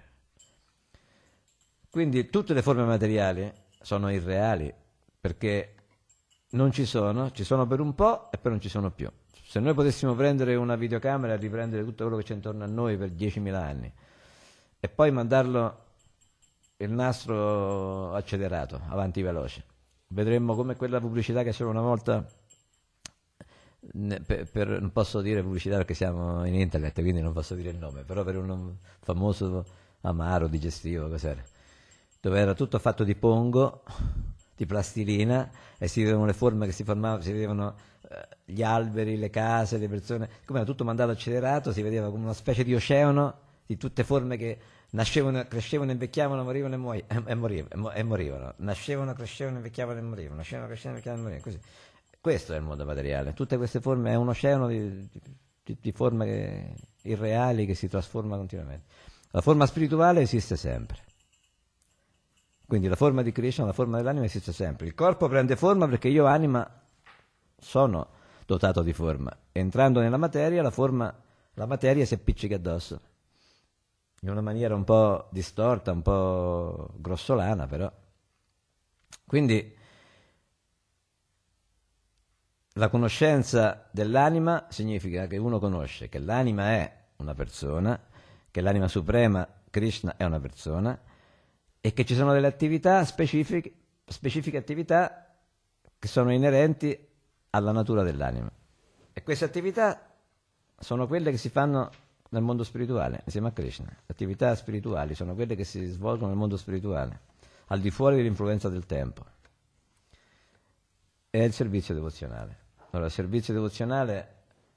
Quindi tutte le forme materiali sono irreali perché non ci sono per un po' e poi non ci sono più. Se noi potessimo prendere una videocamera e riprendere tutto quello che c'è intorno a noi per 10.000 anni e poi mandarlo il nastro accelerato, avanti veloce, vedremmo come quella pubblicità che c'era una volta, non posso dire pubblicità perché siamo in internet, quindi non posso dire il nome, però per un famoso amaro digestivo, cos'era? Dove era tutto fatto di pongo, di plastilina, e si vedevano le forme che si formavano, si vedevano gli alberi, le case, le persone, come era tutto mandato accelerato, si vedeva come una specie di oceano di tutte forme che nascevano, crescevano, invecchiavano, morivano e morivano. Nascevano, crescevano, invecchiavano e morivano. Nascevano, crescevano, invecchiavano e morivano. Così. Questo è il mondo materiale. Tutte queste forme è un oceano di forme irreali che si trasforma continuamente. La forma spirituale esiste sempre. Quindi la forma di Krishna, la forma dell'anima esiste sempre. Il corpo prende forma perché io, anima, sono dotato di forma. Entrando nella materia, la materia si appiccica addosso. In una maniera un po' distorta, un po' grossolana, però. Quindi la conoscenza dell'anima significa che uno conosce che l'anima è una persona, che l'anima suprema, Krishna, è una persona, e che ci sono delle attività specifiche attività che sono inerenti alla natura dell'anima. E queste attività sono quelle che si fanno nel mondo spirituale, insieme a Krishna. Le attività spirituali sono quelle che si svolgono nel mondo spirituale, al di fuori dell'influenza del tempo. È il servizio devozionale. Allora, il servizio devozionale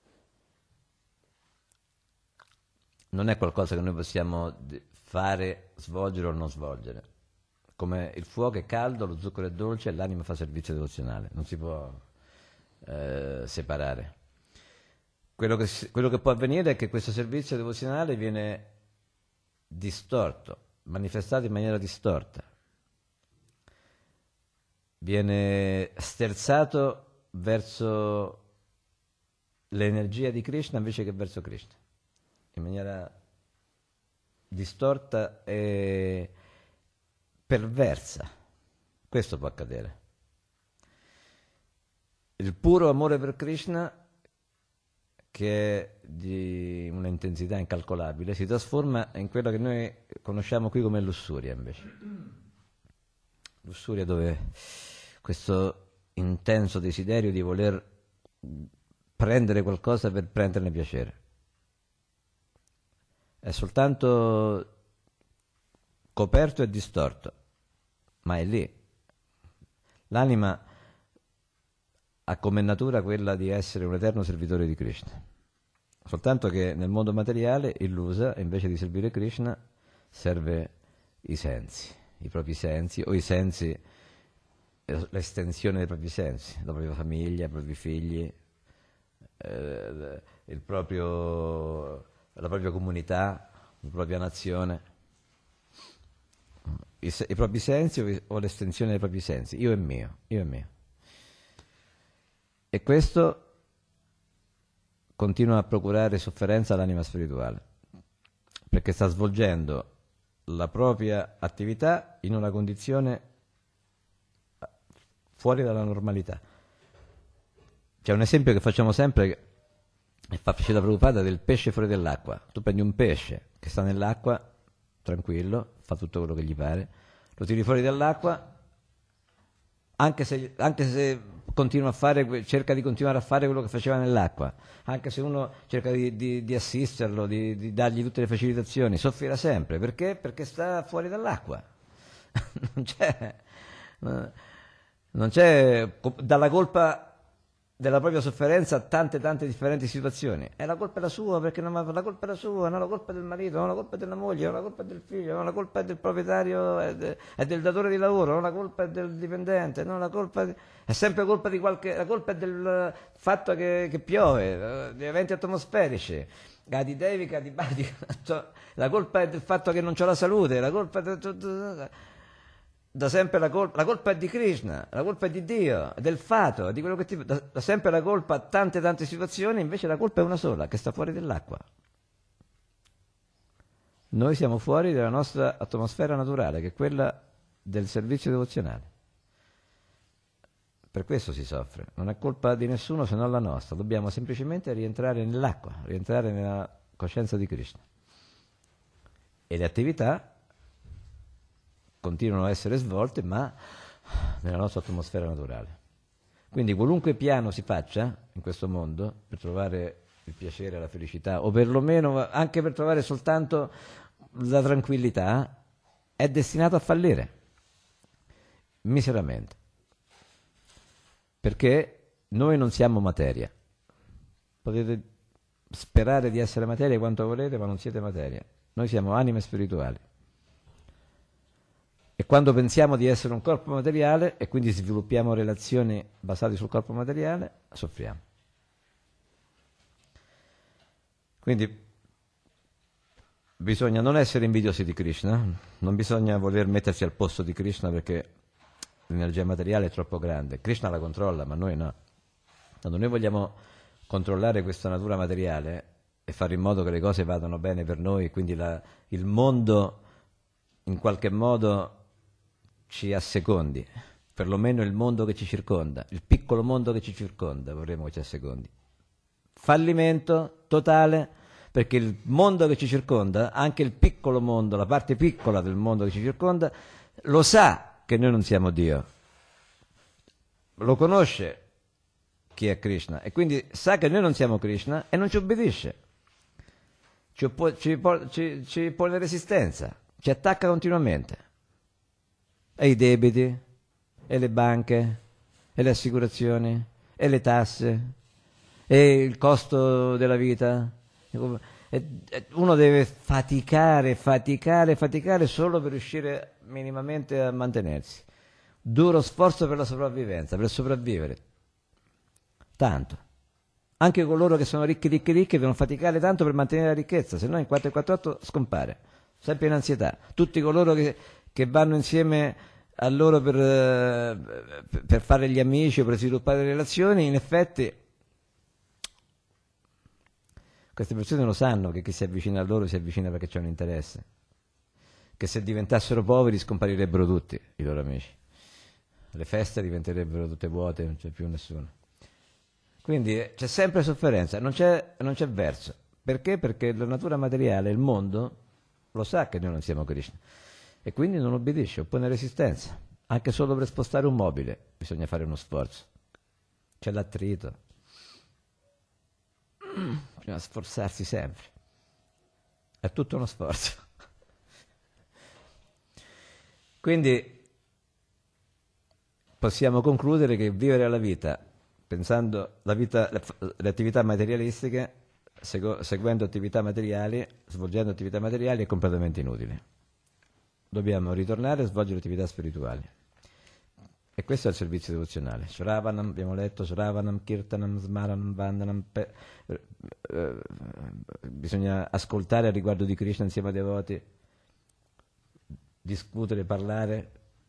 non è qualcosa che noi possiamo fare, svolgere o non svolgere. Come il fuoco è caldo, lo zucchero è dolce e l'anima fa servizio devozionale. Non si può separare. Quello che può avvenire è che questo servizio devozionale viene distorto, manifestato in maniera distorta. Viene sterzato verso l'energia di Krishna invece che verso Krishna, in maniera distorta e perversa. Questo può accadere. Il puro amore per Krishna, che è di una intensità incalcolabile, si trasforma in quello che noi conosciamo qui come lussuria, invece. Lussuria, dove questo intenso desiderio di voler prendere qualcosa per prenderne piacere è soltanto coperto e distorto, ma è lì. L'anima ha come natura quella di essere un eterno servitore di Krishna, soltanto che nel mondo materiale illusa, invece di servire Krishna, serve i sensi, i propri sensi, o i sensi, l'estensione dei propri sensi, la propria famiglia, i propri figli, la propria comunità, la propria nazione, i propri sensi o l'estensione dei propri sensi, io e mio, io e mio. E questo continua a procurare sofferenza all'anima spirituale, perché sta svolgendo la propria attività in una condizione fuori dalla normalità. C'è un esempio che facciamo sempre, e fa Srila Prabhupada, del pesce fuori dall'acqua. Tu prendi un pesce che sta nell'acqua, tranquillo, fa tutto quello che gli pare, lo tiri fuori dall'acqua, anche se continua a fare, cerca di continuare a fare quello che faceva nell'acqua, anche se uno cerca di assisterlo, di dargli tutte le facilitazioni, soffrirà sempre. Perché? Perché sta fuori dall'acqua. Non c'è dalla colpa della propria sofferenza tante differenti situazioni. E la colpa è la sua, perché non, la colpa è la sua, non la colpa è del marito, non la colpa è della moglie, non la colpa è del figlio, non la colpa è del proprietario, è del datore di lavoro, non la colpa è del dipendente, non la colpa è sempre colpa di la colpa è del fatto che piove, di eventi atmosferici, di Devika, di Badi, la colpa è del fatto che non c'ho la salute, la colpa è da sempre la colpa è di Krishna, la colpa è di Dio, è del fato, è di quello che da sempre la colpa a tante situazioni, invece la colpa è una sola, che sta fuori dell'acqua. Noi siamo fuori dalla nostra atmosfera naturale, che è quella del servizio devozionale. Per questo si soffre, non è colpa di nessuno se non la nostra, dobbiamo semplicemente rientrare nell'acqua, rientrare nella coscienza di Krishna. E le attività continuano a essere svolte, ma nella nostra atmosfera naturale. Quindi qualunque piano si faccia in questo mondo per trovare il piacere, la felicità, o perlomeno anche per trovare soltanto la tranquillità, è destinato a fallire miseramente. Perché noi non siamo materia. Potete sperare di essere materia quanto volete, ma non siete materia. Noi siamo anime spirituali. E quando pensiamo di essere un corpo materiale e quindi sviluppiamo relazioni basate sul corpo materiale, soffriamo. Quindi bisogna non essere invidiosi di Krishna, non bisogna voler mettersi al posto di Krishna perché l'energia materiale è troppo grande. Krishna la controlla, ma noi no. Quando noi vogliamo controllare questa natura materiale e fare in modo che le cose vadano bene per noi, quindi il mondo in qualche modo ci assecondi, perlomeno il mondo che ci circonda, il piccolo mondo che ci circonda, vorremmo che ci assecondi. Fallimento totale, perché il mondo che ci circonda, anche il piccolo mondo, la parte piccola del mondo che ci circonda, lo sa che noi non siamo Dio, lo conosce chi è Krishna e quindi sa che noi non siamo Krishna e non ci obbedisce, ci pone resistenza, ci attacca continuamente. E i debiti, e le banche, e le assicurazioni, e le tasse, e il costo della vita. Uno deve faticare solo per riuscire minimamente a mantenersi. Duro sforzo per la sopravvivenza, per sopravvivere. Tanto. Anche coloro che sono ricchi devono faticare tanto per mantenere la ricchezza, se no in 448 scompare. Sempre in ansietà. Tutti coloro che vanno insieme a loro per fare gli amici o per sviluppare le relazioni, in effetti queste persone lo sanno che chi si avvicina a loro si avvicina perché c'è un interesse, che se diventassero poveri scomparirebbero tutti i loro amici, le feste diventerebbero tutte vuote, non c'è più nessuno. Quindi c'è sempre sofferenza, non c'è verso. Perché? Perché la natura materiale, il mondo, lo sa che noi non siamo Krishna e quindi non obbedisce, oppone resistenza. Anche solo per spostare un mobile bisogna fare uno sforzo. C'è l'attrito. Bisogna sforzarsi sempre. È tutto uno sforzo. Quindi possiamo concludere che vivere la vita pensando le attività materialistiche, seguendo attività materiali, svolgendo attività materiali è completamente inutile. Dobbiamo ritornare a svolgere attività spirituali. E questo è il servizio devozionale. Shravanam, abbiamo letto, Shravanam, Kirtanam, Smaranam, Vandanam. Bisogna ascoltare a riguardo di Krishna insieme ai devoti, discutere, parlare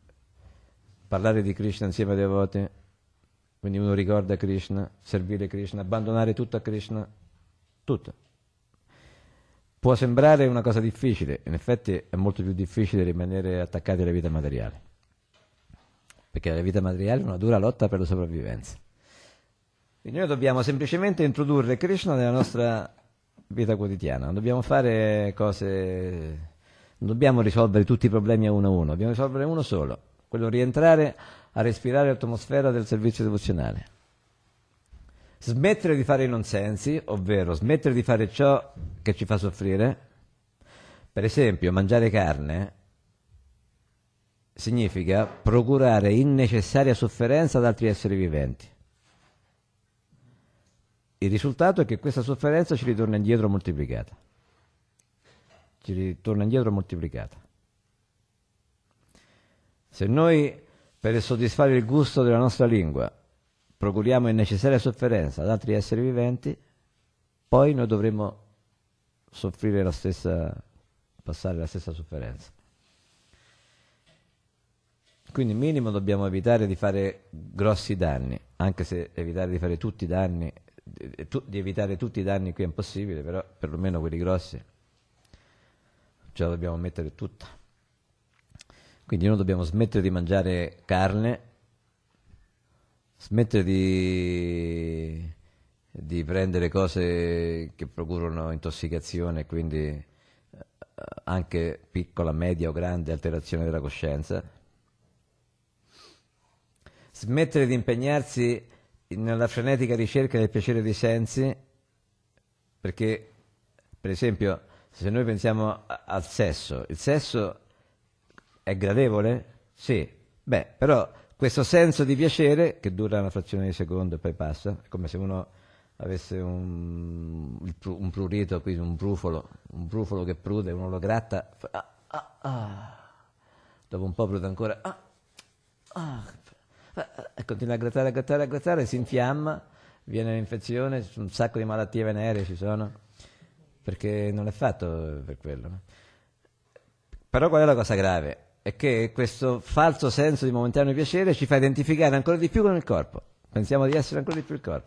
di Krishna insieme ai devoti. Quindi uno ricorda Krishna, servire Krishna, abbandonare tutto a Krishna, tutto. Può sembrare una cosa difficile, in effetti è molto più difficile rimanere attaccati alla vita materiale, perché la vita materiale è una dura lotta per la sopravvivenza. Quindi noi dobbiamo semplicemente introdurre Krishna nella nostra vita quotidiana, non dobbiamo fare cose, non dobbiamo risolvere tutti i problemi a uno, dobbiamo risolvere uno solo, quello rientrare a respirare l'atmosfera del servizio devozionale. Smettere di fare i nonsensi, ovvero smettere di fare ciò che ci fa soffrire. Per esempio, mangiare carne significa procurare innecessaria sofferenza ad altri esseri viventi. Il risultato è che questa sofferenza ci ritorna indietro moltiplicata. Se noi, per soddisfare il gusto della nostra lingua, procuriamo innecessaria sofferenza ad altri esseri viventi, poi noi dovremo passare la stessa sofferenza. Quindi minimo dobbiamo evitare di fare grossi danni, anche se evitare di fare tutti i danni, di evitare tutti i danni qui è impossibile, però perlomeno quelli grossi ce la dobbiamo mettere tutta. Quindi noi dobbiamo smettere di mangiare carne, smettere di prendere cose che procurano intossicazione, quindi anche piccola, media o grande alterazione della coscienza. Smettere di impegnarsi nella frenetica ricerca del piacere dei sensi, perché, per esempio, se noi pensiamo al sesso, il sesso è gradevole? Sì. Però questo senso di piacere, che dura una frazione di secondo e poi passa, è come se uno avesse un prurito, quindi un brufolo che prude, uno lo gratta, dopo un po' prude ancora, e continua a grattare, si infiamma, viene l'infezione, un sacco di malattie veneree ci sono. perché non è fatto per quello. No? Però qual è la cosa grave? È che questo falso senso di momentaneo piacere ci fa identificare ancora di più con il corpo. Pensiamo di essere ancora di più il corpo.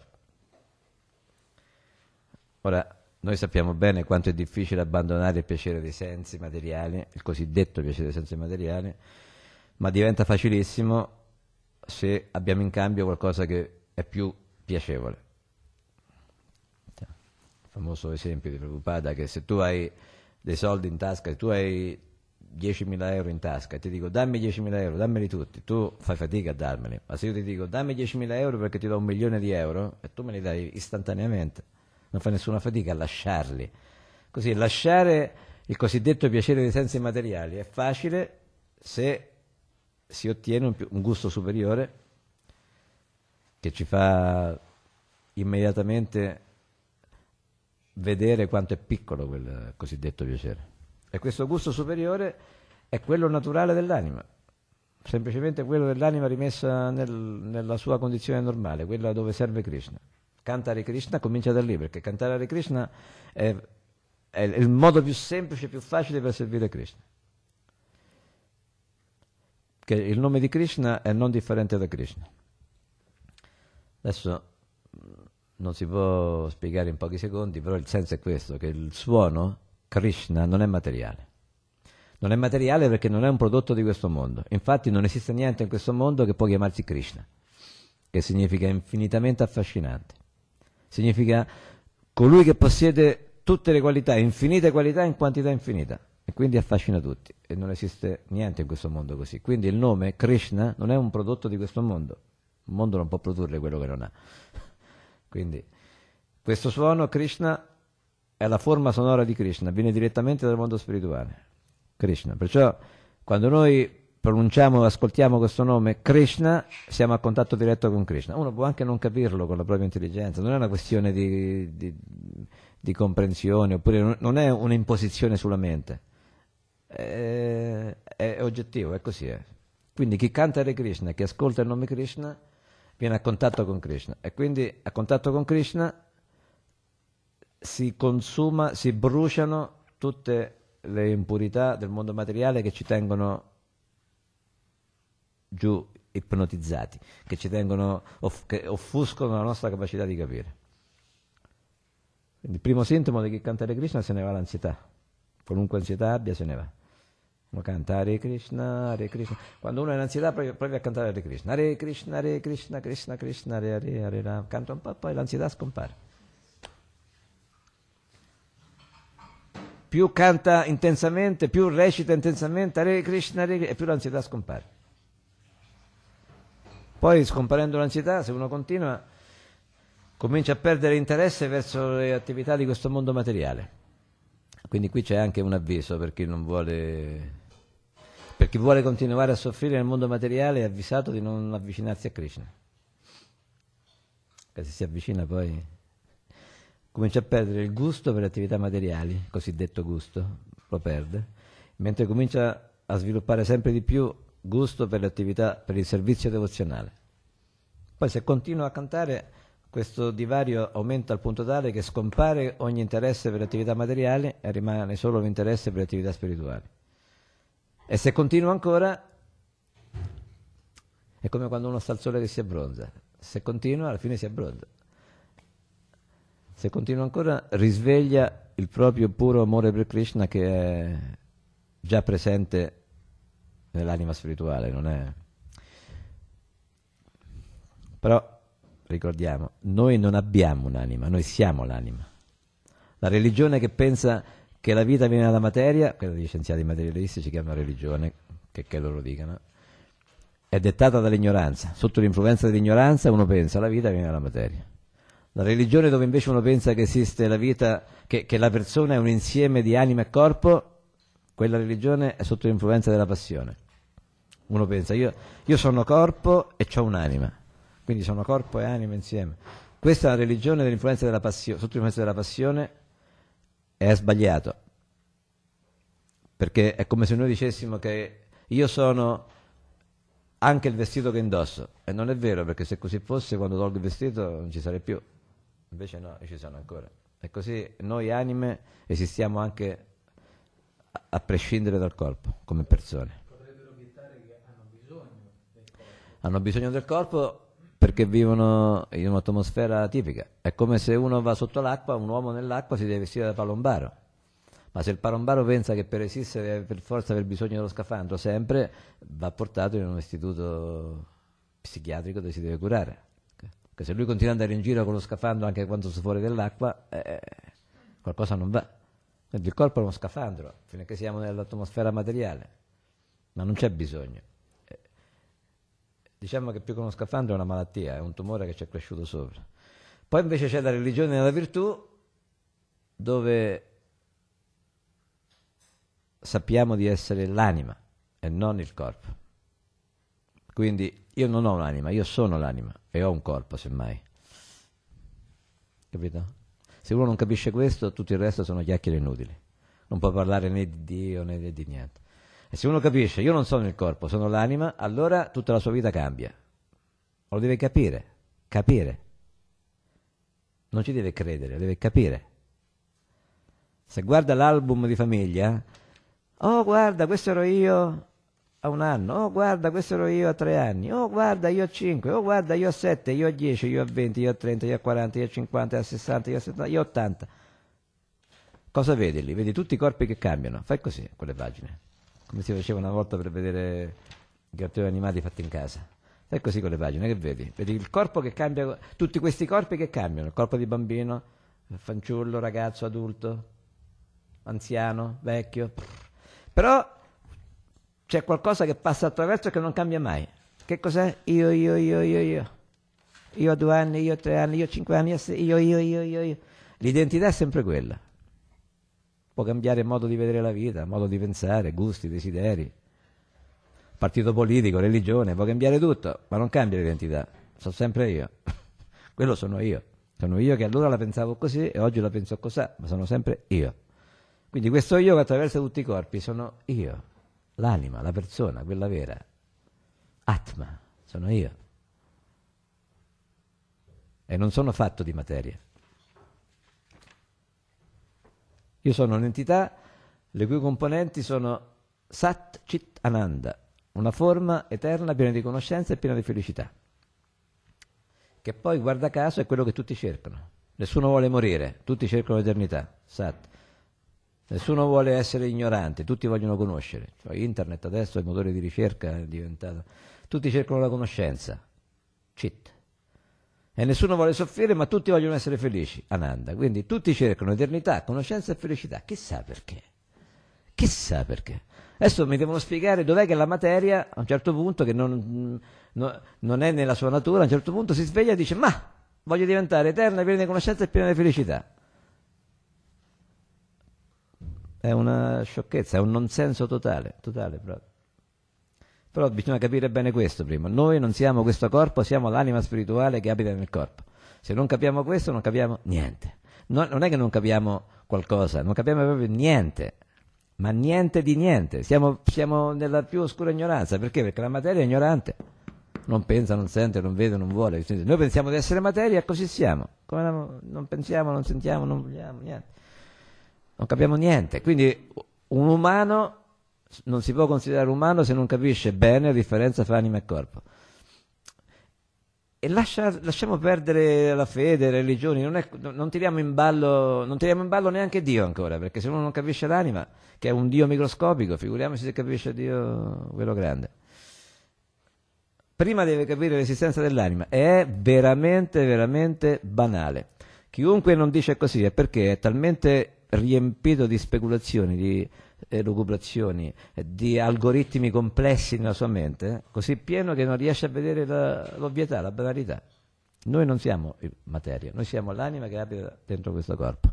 Ora, noi sappiamo bene quanto è difficile abbandonare il piacere dei sensi materiali, il cosiddetto piacere dei sensi materiali, ma diventa facilissimo se abbiamo in cambio qualcosa che è più piacevole. Il famoso esempio di Prabhupada, che se tu hai dei soldi in tasca, se tu hai 10.000 euro in tasca e ti dico dammi 10.000 euro, dammeli tutti, tu fai fatica a darmeli, ma se io ti dico dammi 10.000 euro perché ti do 1.000.000 di euro e tu me li dai istantaneamente, non fai nessuna fatica a lasciarli. Così lasciare il cosiddetto piacere dei sensi materiali è facile se si ottiene un gusto superiore che ci fa immediatamente vedere quanto è piccolo quel cosiddetto piacere. E questo gusto superiore è quello naturale dell'anima, semplicemente quello dell'anima rimessa nella sua condizione normale, quella dove serve Krishna. Canta Hare Krishna, comincia da lì, perché cantare Hare Krishna è il modo più semplice, più facile per servire Krishna. Che il nome di Krishna è non differente da Krishna. Adesso non si può spiegare in pochi secondi, però il senso è questo, che il suono Krishna non è materiale. Non è materiale perché non è un prodotto di questo mondo. Infatti non esiste niente in questo mondo che può chiamarsi Krishna, che significa infinitamente affascinante. Significa colui che possiede tutte le qualità, infinite qualità in quantità infinita, e quindi affascina tutti. E non esiste niente in questo mondo così. Quindi il nome Krishna non è un prodotto di questo mondo. Il mondo non può produrre quello che non ha. Quindi questo suono Krishna è la forma sonora di Krishna, viene direttamente dal mondo spirituale. Krishna. Perciò quando noi pronunciamo e ascoltiamo questo nome Krishna, siamo a contatto diretto con Krishna. Uno può anche non capirlo con la propria intelligenza, non è una questione di comprensione, oppure non è un'imposizione sulla mente. È oggettivo, è così. Quindi chi canta Hare Krishna, chi ascolta il nome Krishna, viene a contatto con Krishna. E quindi a contatto con Krishna si consuma, si bruciano tutte le impurità del mondo materiale che ci tengono giù ipnotizzati, che ci tengono, che offuscano la nostra capacità di capire. Quindi il primo sintomo di chi canta Hare Krishna se ne va l'ansietà, qualunque ansietà abbia se ne va. Uno canta Hare Krishna, Hare Krishna. Quando uno è in ansietà provi a cantare Hare Krishna, Hare Krishna, Krishna Krishna, Hare Hare, Hare Rama. Canta un po', poi l'ansietà scompare. Più canta intensamente, più recita intensamente Hare Krishna, e più l'ansietà scompare. Poi scomparendo l'ansietà, se uno continua, comincia a perdere interesse verso le attività di questo mondo materiale. Quindi qui c'è anche un avviso per chi non vuole, per chi vuole continuare a soffrire nel mondo materiale, è avvisato di non avvicinarsi a Krishna. Che se si avvicina poi comincia a perdere il gusto per le attività materiali, il cosiddetto gusto, lo perde, mentre comincia a sviluppare sempre di più gusto per le attività, per il servizio devozionale. Poi se continua a cantare, questo divario aumenta al punto tale che scompare ogni interesse per le attività materiali e rimane solo l'interesse per le attività spirituali. E se continua ancora, è come quando uno sta al sole che si abbronza. Se continua, alla fine si abbronza. Se continua ancora, risveglia il proprio puro amore per Krishna che è già presente nell'anima spirituale, non è? Però ricordiamo, noi non abbiamo un'anima, noi siamo l'anima. La religione che pensa che la vita viene dalla materia, quella degli scienziati materialisti ci chiamano religione, che loro dicano, è dettata dall'ignoranza. Sotto l'influenza dell'ignoranza uno pensa la vita viene dalla materia. La religione dove invece uno pensa che esiste la vita, che la persona è un insieme di anima e corpo, quella religione è sotto l'influenza della passione. Uno pensa, io sono corpo e ho un'anima, quindi sono corpo e anima insieme. Questa è la religione dell'influenza della passione, sotto l'influenza della passione è sbagliato, perché è come se noi dicessimo che io sono anche il vestito che indosso, e non è vero, perché se così fosse quando tolgo il vestito non ci sarei più, invece no, io ci sono ancora, E così noi anime esistiamo anche a prescindere dal corpo, come persone. Potrebbero vietare che hanno bisogno del corpo. Hanno bisogno del corpo perché vivono in un'atmosfera tipica. È come se uno va sotto l'acqua, un uomo nell'acqua si deve vestire da palombaro. Ma se il palombaro pensa che per esistere deve per forza aver bisogno dello scafandro sempre, va portato in un istituto psichiatrico dove si deve curare. Perché se lui continua ad andare in giro con lo scafandro anche quando sta fuori dell'acqua, qualcosa non va. Quindi il corpo è uno scafandro, finché siamo nell'atmosfera materiale, ma non c'è bisogno. Diciamo che più che uno scafandro è una malattia, è un tumore che ci è cresciuto sopra. Poi invece c'è la religione e la virtù, dove sappiamo di essere l'anima e non il corpo. Quindi io non ho un'anima, io sono l'anima e ho un corpo, semmai. Capito? Se uno non capisce questo, tutto il resto sono chiacchiere inutili. Non può parlare né di Dio né di niente. E se uno capisce, io non sono il corpo, sono l'anima, allora tutta la sua vita cambia. Lo deve capire. Non ci deve credere, deve capire. Se guarda l'album di famiglia, oh guarda, questo ero io a 1 anno, oh guarda, questo ero io a 3 anni, oh guarda, io a 5, oh guarda, io a 7, io a 10, io a 20, io a 30, io a 40, io a 50, io a 60, io a 70, io a 80. Cosa vedi lì? Vedi tutti i corpi che cambiano. Fai così, quelle pagine. Come si faceva una volta per vedere i cartoni animati fatti in casa. Fai così con le pagine, che vedi? Vedi il corpo che cambia, tutti questi corpi che cambiano. Il corpo di bambino, fanciullo, ragazzo, adulto, anziano, vecchio. Però c'è qualcosa che passa attraverso e che non cambia mai. Che cos'è? Io. Io a 2 anni, io a 3 anni, io a 5 anni, io. L'identità è sempre quella. Può cambiare modo di vedere la vita, modo di pensare, gusti, desideri, partito politico, religione, può cambiare tutto, ma non cambia l'identità. Sono sempre io. Quello sono io. Sono io che allora la pensavo così e oggi la penso così, ma sono sempre io. Quindi questo io che attraversa tutti i corpi sono io, l'anima, la persona, quella vera. Atma, sono io. E non sono fatto di materia. Io sono un'entità le cui componenti sono Sat Chit Ananda, una forma eterna piena di conoscenza e piena di felicità, che poi, guarda caso, è quello che tutti cercano. Nessuno vuole morire, tutti cercano l'eternità, Sat. Nessuno vuole essere ignorante, tutti vogliono conoscere. Cioè, internet adesso, il motore di ricerca è diventato... Tutti cercano la conoscenza, Chit. E nessuno vuole soffrire, ma tutti vogliono essere felici, Ananda. Quindi tutti cercano eternità, conoscenza e felicità. Chissà perché. Chissà perché. Adesso mi devono spiegare dov'è che la materia, a un certo punto, che non è nella sua natura, a un certo punto si sveglia e dice: ma voglio diventare eterna, piena di conoscenza e piena di felicità. È una sciocchezza, è un non senso totale proprio. Però bisogna capire bene questo prima. Noi non siamo questo corpo, siamo l'anima spirituale che abita nel corpo. Se non capiamo questo, non capiamo niente. Non è che non capiamo qualcosa, non capiamo proprio niente. Ma niente di niente. Siamo nella più oscura ignoranza. Perché? Perché la materia è ignorante. Non pensa, non sente, non vede, non vuole. Noi pensiamo di essere materia e così siamo. Non pensiamo, non sentiamo, non vogliamo, niente. Non capiamo niente. Quindi un umano non si può considerare umano se non capisce bene la differenza tra anima e corpo. E lasciamo perdere la fede, le religioni, non tiriamo in ballo neanche Dio ancora, perché se uno non capisce l'anima, che è un Dio microscopico, figuriamoci se capisce Dio quello grande. Prima deve capire l'esistenza dell'anima, e è veramente, veramente banale. Chiunque non dice così è perché è talmente riempito di speculazioni, di elucubrazioni, di algoritmi complessi nella sua mente, così pieno che non riesce a vedere l'ovvietà, la banalità. Noi non siamo materia, noi siamo l'anima che abita dentro questo corpo.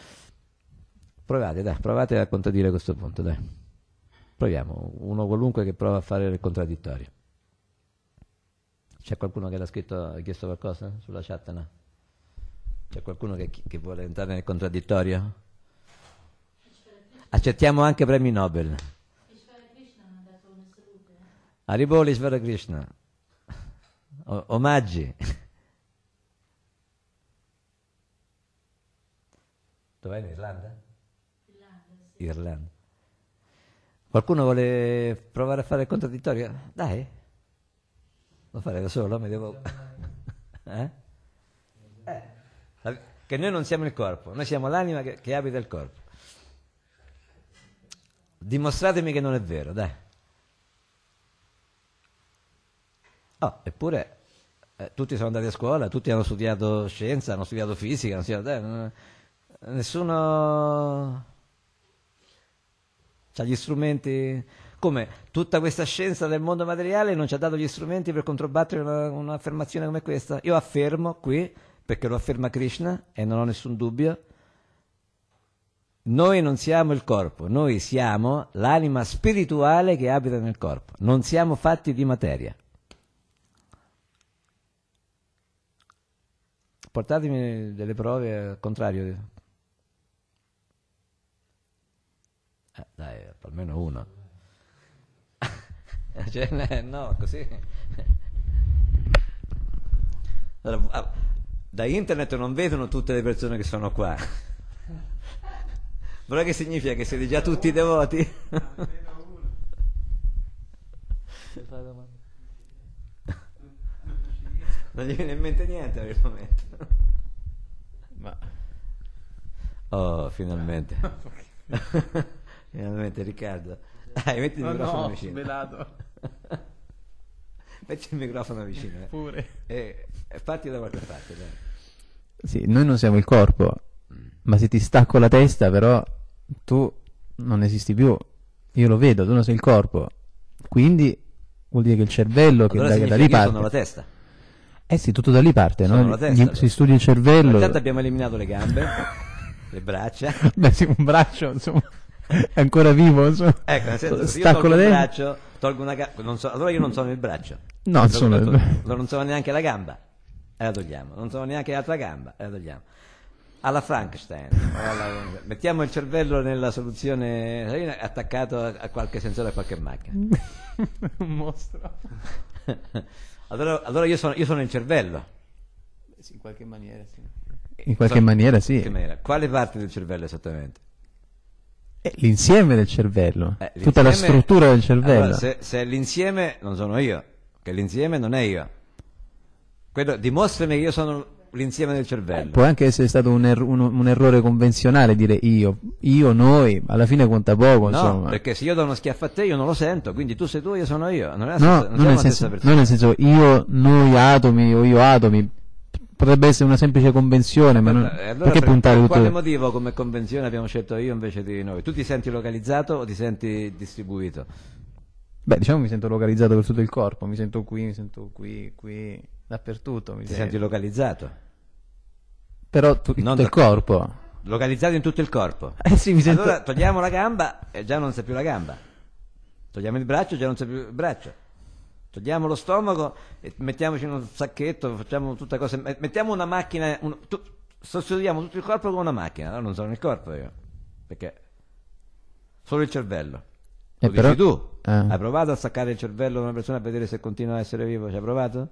Provate a contraddire questo punto, dai. Proviamo, uno qualunque che prova a fare il contraddittorio. C'è qualcuno che ha chiesto qualcosa sulla chat? No? C'è qualcuno che vuole entrare nel contraddittorio? Accettiamo anche premi Nobel. Ishvara Krishna mi ha dato una salute. Haribol Ishvara Krishna. Omaggi. Dov'è, in Irlanda? Irlanda, sì. Irlanda. Qualcuno vuole provare a fare il contraddittorio? Dai. Lo fare da solo? Mi devo... Che noi non siamo il corpo, noi siamo l'anima che abita il corpo. Dimostratemi che non è vero, dai. Oh, eppure tutti sono andati a scuola, tutti hanno studiato scienza, hanno studiato fisica, hanno studiato, nessuno ha gli strumenti. Come tutta questa scienza del mondo materiale non ci ha dato gli strumenti per controbattere un'affermazione come questa. Io affermo qui, perché lo afferma Krishna e non ho nessun dubbio, noi non siamo il corpo, noi siamo l'anima spirituale che abita nel corpo, non siamo fatti di materia. Portatemi delle prove al contrario. Dai, almeno uno. Cioè, no, così. Allora, da internet non vedono tutte le persone che sono qua. Però che significa che siete già tutti devoti? Non gli viene in mente niente per il momento. Ma... Oh, finalmente. Finalmente, Riccardo. Dai, metti il microfono vicino. svelato. Metti il microfono vicino. Pure. E fatti da qualche parte, dai. Sì, noi non siamo il corpo, ma se ti stacco la testa, però tu non esisti più. Io lo vedo, tu non sei il corpo. Quindi vuol dire che il cervello Allora che da significa lì che io parte. sono la testa. Eh sì, tutto da lì parte, Sono no? la testa, allora. Si studia il cervello. Intanto abbiamo eliminato le gambe, le braccia. Beh, sì, un braccio, insomma, è ancora vivo, insomma. Ecco, nel senso, se io Stacco tolgo la un testa. braccio, tolgo una gamba, allora io non sono il braccio. No, insomma, Non sono neanche la gamba, e la togliamo. Non sono neanche l'altra gamba, e la togliamo. Alla Frankenstein. Mettiamo il cervello nella soluzione attaccato a qualche sensore, a qualche macchina. un mostro. Allora io sono il cervello. Sì, in qualche maniera, sì. In qualche maniera, sì. In che maniera? Quale parte del cervello esattamente? È l'insieme del cervello. L'insieme- Tutta la struttura del cervello. Allora, se è l'insieme non sono io, che l'insieme non è io. Dimostrami che io sono l'insieme del cervello. Può anche essere stato un errore convenzionale dire io, noi, alla fine conta poco, No, insomma. perché se io do uno schiaffo a te io non lo sento, quindi tu sei tu, io sono io. Non è la No, stessa, non siamo la stessa persona. non nel senso io, noi atomi o io atomi, potrebbe essere una semplice convenzione, ma non, Allora, perché puntare per tutto? quale motivo come convenzione abbiamo scelto io invece di noi? Tu ti senti localizzato o ti senti distribuito? Beh, diciamo mi sento localizzato per tutto il corpo, mi sento qui, dappertutto. Ti senti localizzato? Però Non tutto il da- corpo. Localizzato in tutto il corpo. Sì, mi sento... Allora togliamo la gamba e già non c'è più la gamba. Togliamo il braccio e già non c'è più il braccio. Togliamo lo stomaco e mettiamoci in un sacchetto, facciamo tutte cose. Mettiamo una macchina, sostituiamo tutto il corpo con una macchina. Allora non sono il corpo io. Perché solo il cervello. Lo però- dici tu. Ah. Hai provato a staccare il cervello a una persona a vedere se continua a essere vivo? Ci hai provato?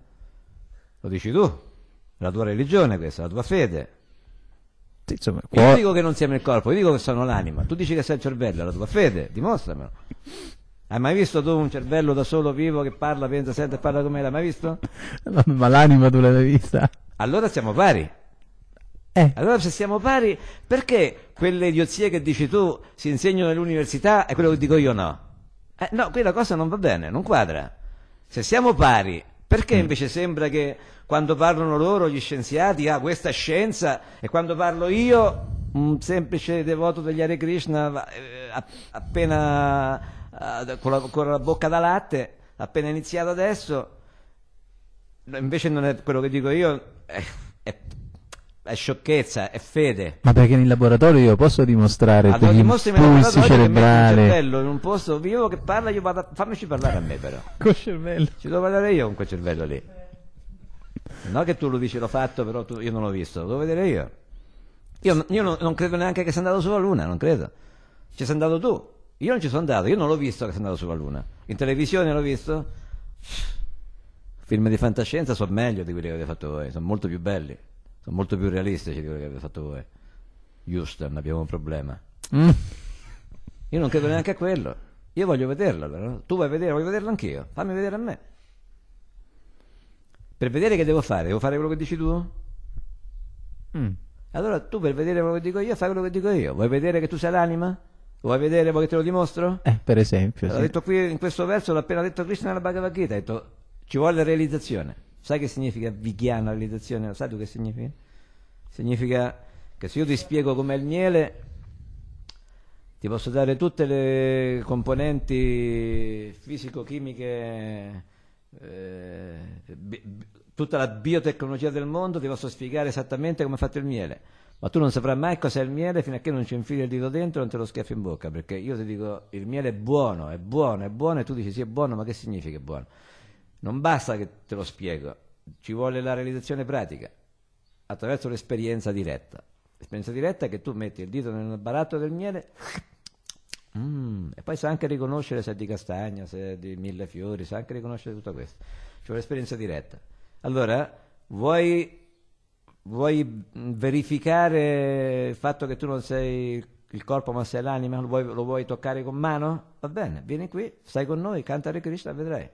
Lo dici tu. È la tua religione questa, la tua fede. Sì, insomma, Io non dico che non siamo il corpo, io dico che sono l'anima. Tu dici che sei il cervello, è la tua fede, dimostramelo. Hai mai visto tu un cervello da solo vivo che parla, pensa, sente e parla come l'hai mai visto? ma l'anima tu l'hai mai vista? Allora siamo pari. Allora se siamo pari, perché quelle idiozie che dici tu si insegnano nell'università e quello che dico io no? No, qui la cosa non va bene, non quadra. Se siamo pari, perché invece sembra che quando parlano loro gli scienziati, questa è scienza, e quando parlo io, un semplice devoto degli Hare Krishna, appena con la bocca da latte, appena iniziato adesso, invece non è quello che dico io, è sciocchezza, è fede. Ma perché in laboratorio io posso dimostrare Allora degli dimostrami impulsi che metti il cerebrali cervello in un posto vivo che parla, fammici parlare a me però. col cervello. Ci devo parlare io con quel cervello lì. No che tu lo dici l'ho fatto, però io non l'ho visto, lo devo vedere io. Io non credo neanche che sia andato sulla Luna, non credo. Ci sei andato tu. Io non ci sono andato, io non l'ho visto che sei andato sulla Luna. In televisione l'ho visto? Film di fantascienza sono meglio di quelli che avete fatto voi, sono molto più belli, sono molto più realistici di quelli che avete fatto voi. Houston, abbiamo un problema. Mm. Io non credo neanche a quello. Io voglio vederlo, allora. Tu vuoi vedere, voglio vederlo anch'io. Fammi vedere a me. Per vedere che devo fare? Devo fare quello che dici tu? Mm. Allora tu per vedere quello che dico io, fai quello che dico io. Vuoi vedere che tu sei l'anima? Vuoi vedere, vuoi che te lo dimostro? Per esempio, L'ho sì. detto qui in questo verso, l'ha appena detto Krishna nella Bhagavad Gita, ha detto ci vuole realizzazione. Sai che significa Vijnana, realizzazione? Lo sai tu che significa? Significa che se io ti spiego com'è il miele, ti posso dare tutte le componenti fisico-chimiche, tutta la biotecnologia del mondo, ti posso spiegare esattamente come è fatto il miele, ma tu non saprai mai cos'è il miele fino a che non ci infili il dito dentro e non te lo schiaffi in bocca, perché io ti dico il miele è buono, è buono, è buono, e tu dici sì è buono, ma che significa è buono? Non basta che te lo spiego, ci vuole la realizzazione pratica attraverso l'esperienza diretta. L'esperienza diretta è che tu metti il dito nel baratto del miele e poi sa anche riconoscere se è di castagna, se è di millefiori, sa anche riconoscere tutto questo. Ci vuole esperienza diretta. Allora, vuoi verificare il fatto che tu non sei il corpo ma sei l'anima? Lo vuoi toccare con mano? Va bene, vieni qui, stai con noi, canta Hare Krishna, vedrai.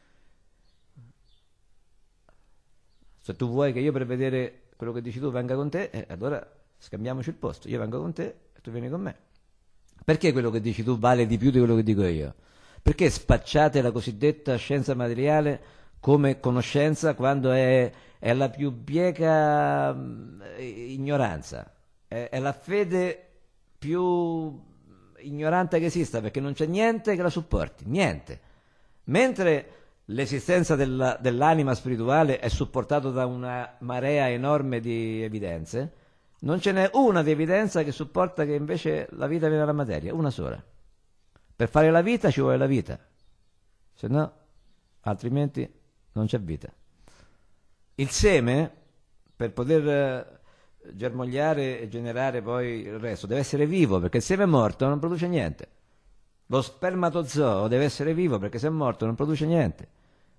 Se tu vuoi che io per vedere quello che dici tu venga con te, allora scambiamoci il posto, io vengo con te e tu vieni con me. Perché quello che dici tu vale di più di quello che dico io? Perché spacciate la cosiddetta scienza materiale come conoscenza quando è la più bieca ignoranza, è la fede più ignorante che esista, perché non c'è niente che la supporti, niente. Mentre l'esistenza dell'anima spirituale è supportata da una marea enorme di evidenze, non ce n'è una di evidenza che supporta che invece la vita viene dalla materia, una sola. Per fare la vita ci vuole la vita, se no, altrimenti non c'è vita. Il seme, per poter germogliare e generare poi il resto, deve essere vivo, perché il seme morto non produce niente. Lo spermatozoo deve essere vivo, perché se è morto non produce niente.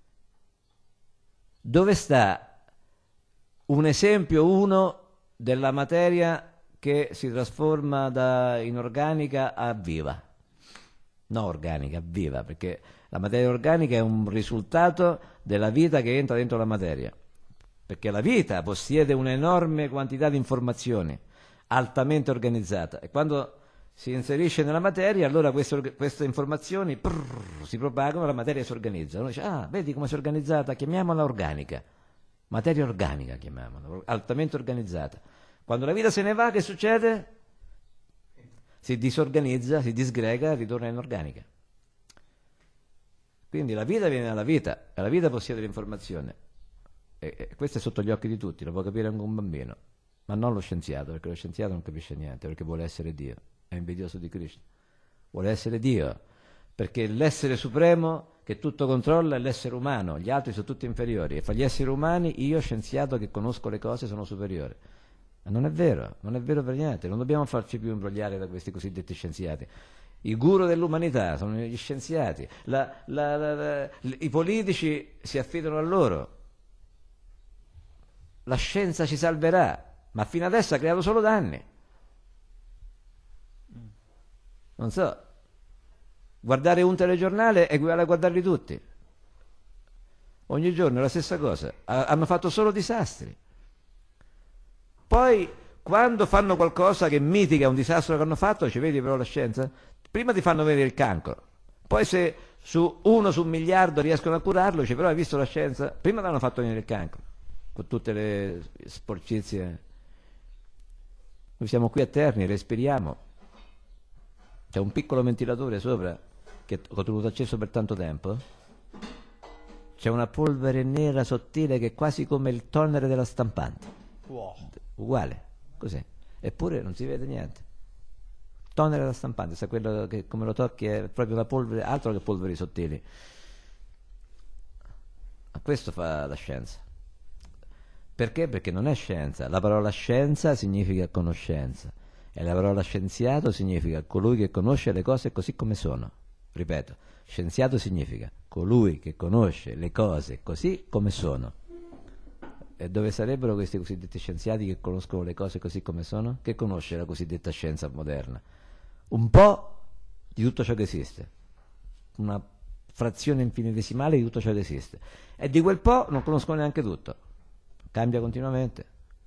Dove sta un esempio uno della materia che si trasforma da inorganica a viva? No, organica, viva, perché la materia organica è un risultato della vita che entra dentro la materia, perché la vita possiede un'enorme quantità di informazioni altamente organizzata e quando si inserisce nella materia, allora queste informazioni si propagano e la materia si organizza. Uno dice, vedi come si è organizzata? Chiamiamola organica, materia organica chiamiamola, altamente organizzata. Quando la vita se ne va, che succede? Si disorganizza, si disgrega, ritorna in organica. Quindi la vita viene dalla vita e la vita possiede l'informazione. E questo è sotto gli occhi di tutti, lo può capire anche un bambino, ma non lo scienziato, perché lo scienziato non capisce niente, perché vuole essere Dio, è invidioso di Krishna. Vuole essere Dio, perché l'essere supremo che tutto controlla è l'essere umano, gli altri sono tutti inferiori, e fra gli esseri umani io, scienziato che conosco le cose, sono superiore. Ma non è vero per niente, non dobbiamo farci più imbrogliare da questi cosiddetti scienziati. I guru dell'umanità sono gli scienziati, i politici si affidano a loro. La scienza ci salverà, ma fino adesso ha creato solo danni. Non so, guardare un telegiornale equivale a guardarli tutti. Ogni giorno è la stessa cosa, hanno fatto solo disastri. Poi, quando fanno qualcosa che mitiga un disastro che hanno fatto, ci vedi però la scienza? Prima ti fanno vedere il cancro, poi se su 1 su 1 miliardo riescono a curarlo, dici, però hai visto la scienza? Prima ti hanno fatto venire il cancro, con tutte le sporcizie. Noi siamo qui a Terni, respiriamo. C'è un piccolo ventilatore sopra, che ho tenuto acceso per tanto tempo. C'è una polvere nera sottile che è quasi come il toner della stampante. Wow. Uguale, così. Eppure non si vede niente. Toner della stampante, se quello che come lo tocchi è proprio la polvere, altro che polveri sottili. Ma questo fa la scienza. Perché? Perché non è scienza. La parola scienza significa conoscenza e la parola scienziato significa colui che conosce le cose così come sono. Ripeto, scienziato significa colui che conosce le cose così come sono. E dove sarebbero questi cosiddetti scienziati che conoscono le cose così come sono? Che conosce la cosiddetta scienza moderna? Un po' di tutto ciò che esiste, una frazione infinitesimale di tutto ciò che esiste, e di quel po' non conoscono neanche tutto, cambia continuamente,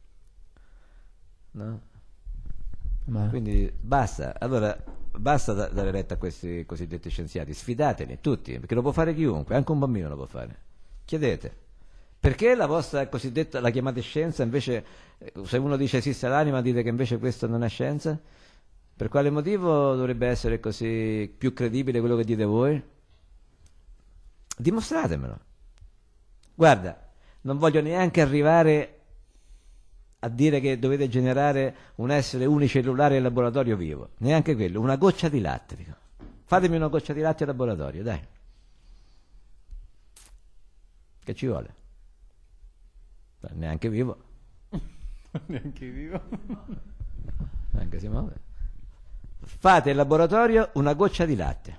no? Ma Quindi basta, allora basta dare retta a questi cosiddetti scienziati, sfidateli tutti, perché lo può fare chiunque, anche un bambino lo può fare. Chiedete, perché la vostra cosiddetta, la chiamate scienza, invece se uno dice esiste l'anima, dite che invece questo non è scienza? Per quale motivo dovrebbe essere così più credibile quello che dite voi? Dimostratemelo. Guarda, non voglio neanche arrivare a dire che dovete generare un essere unicellulare in laboratorio vivo, neanche quello, una goccia di latte, dico. Fatemi una goccia di latte in laboratorio, dai. Che ci vuole? Neanche vivo. neanche vivo. Neanche si muove. Fate in laboratorio una goccia di latte.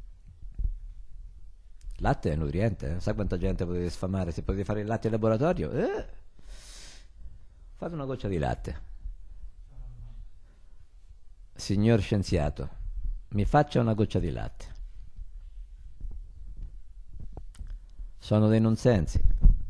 Latte è nutriente, sa quanta gente potete sfamare se potete fare il latte in laboratorio? Fate una goccia di latte. Signor scienziato, mi faccia una goccia di latte. Sono dei nonsensi.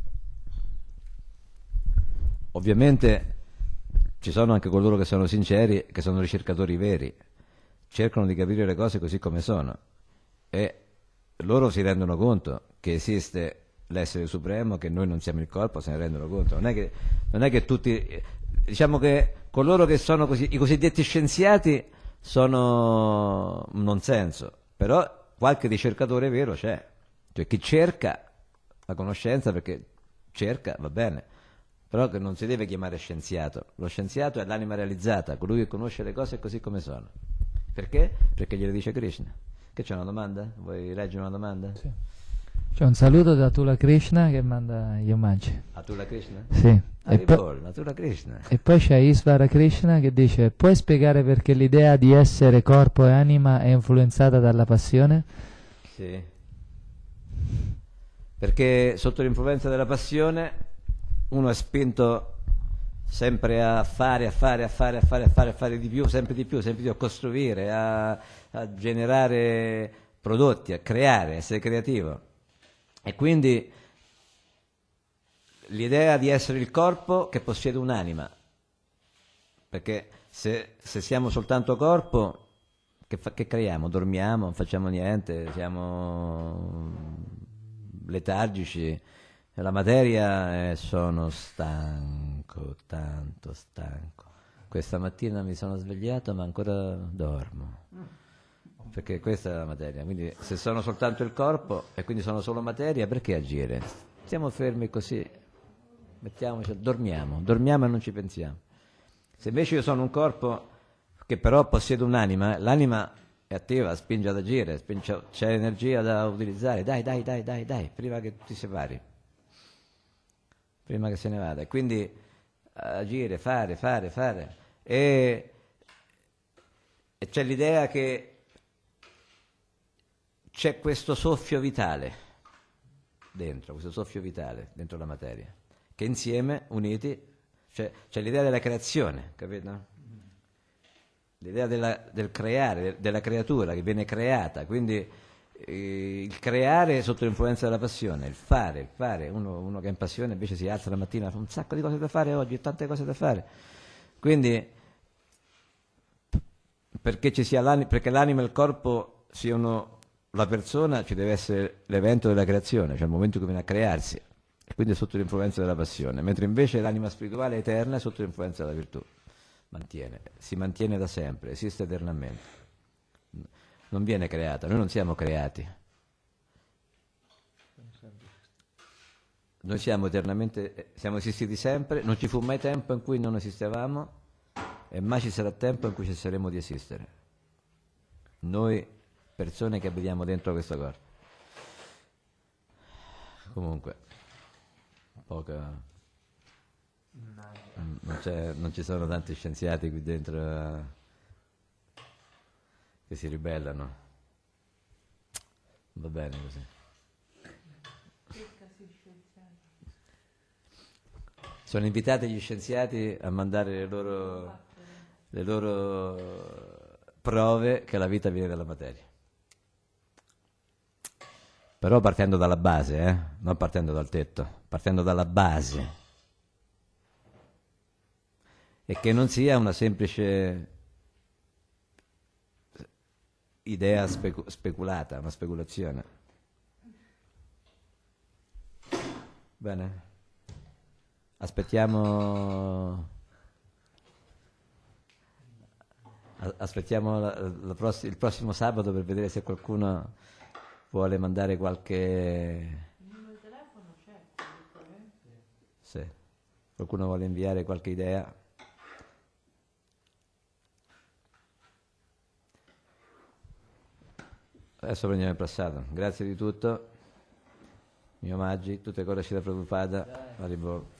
Ovviamente ci sono anche coloro che sono sinceri, che sono ricercatori veri, cercano di capire le cose così come sono, e loro si rendono conto che esiste l'essere supremo, che noi non siamo il corpo, se ne rendono conto. Non è che tutti, diciamo che coloro che sono così, i cosiddetti scienziati, sono un nonsenso, però qualche ricercatore vero c'è, cioè chi cerca la conoscenza perché cerca, va bene, però che non si deve chiamare scienziato. Lo scienziato è l'anima realizzata, colui che conosce le cose così come sono. Perché? Perché glielo dice Krishna. Che c'è una domanda? Vuoi leggere una domanda? Sì. C'è un saluto da Tula Krishna che manda gli omaggi. Atula Krishna? Sì. Atula Krishna. E poi c'è Isvara Krishna che dice: puoi spiegare perché l'idea di essere corpo e anima è influenzata dalla passione? Sì. Perché sotto l'influenza della passione uno è spinto sempre a fare di più, sempre di più, a costruire, a generare prodotti, a creare, a essere creativo. E quindi l'idea di essere il corpo che possiede un'anima, perché se siamo soltanto corpo, che creiamo? Dormiamo, non facciamo niente, siamo letargici. La materia sono stanco, tanto stanco. Questa mattina mi sono svegliato ma ancora dormo, perché questa è la materia. Quindi se sono soltanto il corpo e quindi sono solo materia, perché agire? Stiamo fermi così, dormiamo e non ci pensiamo. Se invece io sono un corpo che però possiede un'anima, l'anima è attiva, spinge ad agire, c'è energia da utilizzare, dai, prima che ti separi, prima che se ne vada. E quindi agire, fare. E c'è l'idea che c'è questo soffio vitale dentro la materia, che insieme, uniti, c'è l'idea della creazione, capito? L'idea del creare, della creatura che viene creata, quindi il creare sotto l'influenza della passione, il fare, uno che è in passione invece si alza la mattina, fa un sacco di cose da fare oggi, tante cose da fare, quindi perché l'anima e il corpo siano la persona, ci deve essere l'evento della creazione, cioè il momento in cui viene a crearsi, e quindi è sotto l'influenza della passione, mentre invece l'anima spirituale è eterna, è sotto l'influenza della virtù, si mantiene da sempre, esiste eternamente. Non viene creata, noi non siamo creati. Noi siamo eternamente, siamo esistiti sempre, non ci fu mai tempo in cui non esistevamo e mai ci sarà tempo in cui cesseremo di esistere. Noi, persone che abitiamo dentro questo corpo. Comunque, non ci sono tanti scienziati qui dentro che si ribellano. Va bene così. Sono invitati gli scienziati a mandare le loro prove che la vita viene dalla materia. Però partendo dalla base, non partendo dal tetto, partendo dalla base. E che non sia una semplice idea speculata, una speculazione. Bene? Aspettiamo il prossimo sabato per vedere se qualcuno vuole mandare qualche... Il numero di telefono c'è, direttamente. Sì. Qualcuno vuole inviare qualche idea? Adesso prendiamo il passato. Grazie di tutto. I miei omaggi, tutte cose da Prabhupada. Haribol.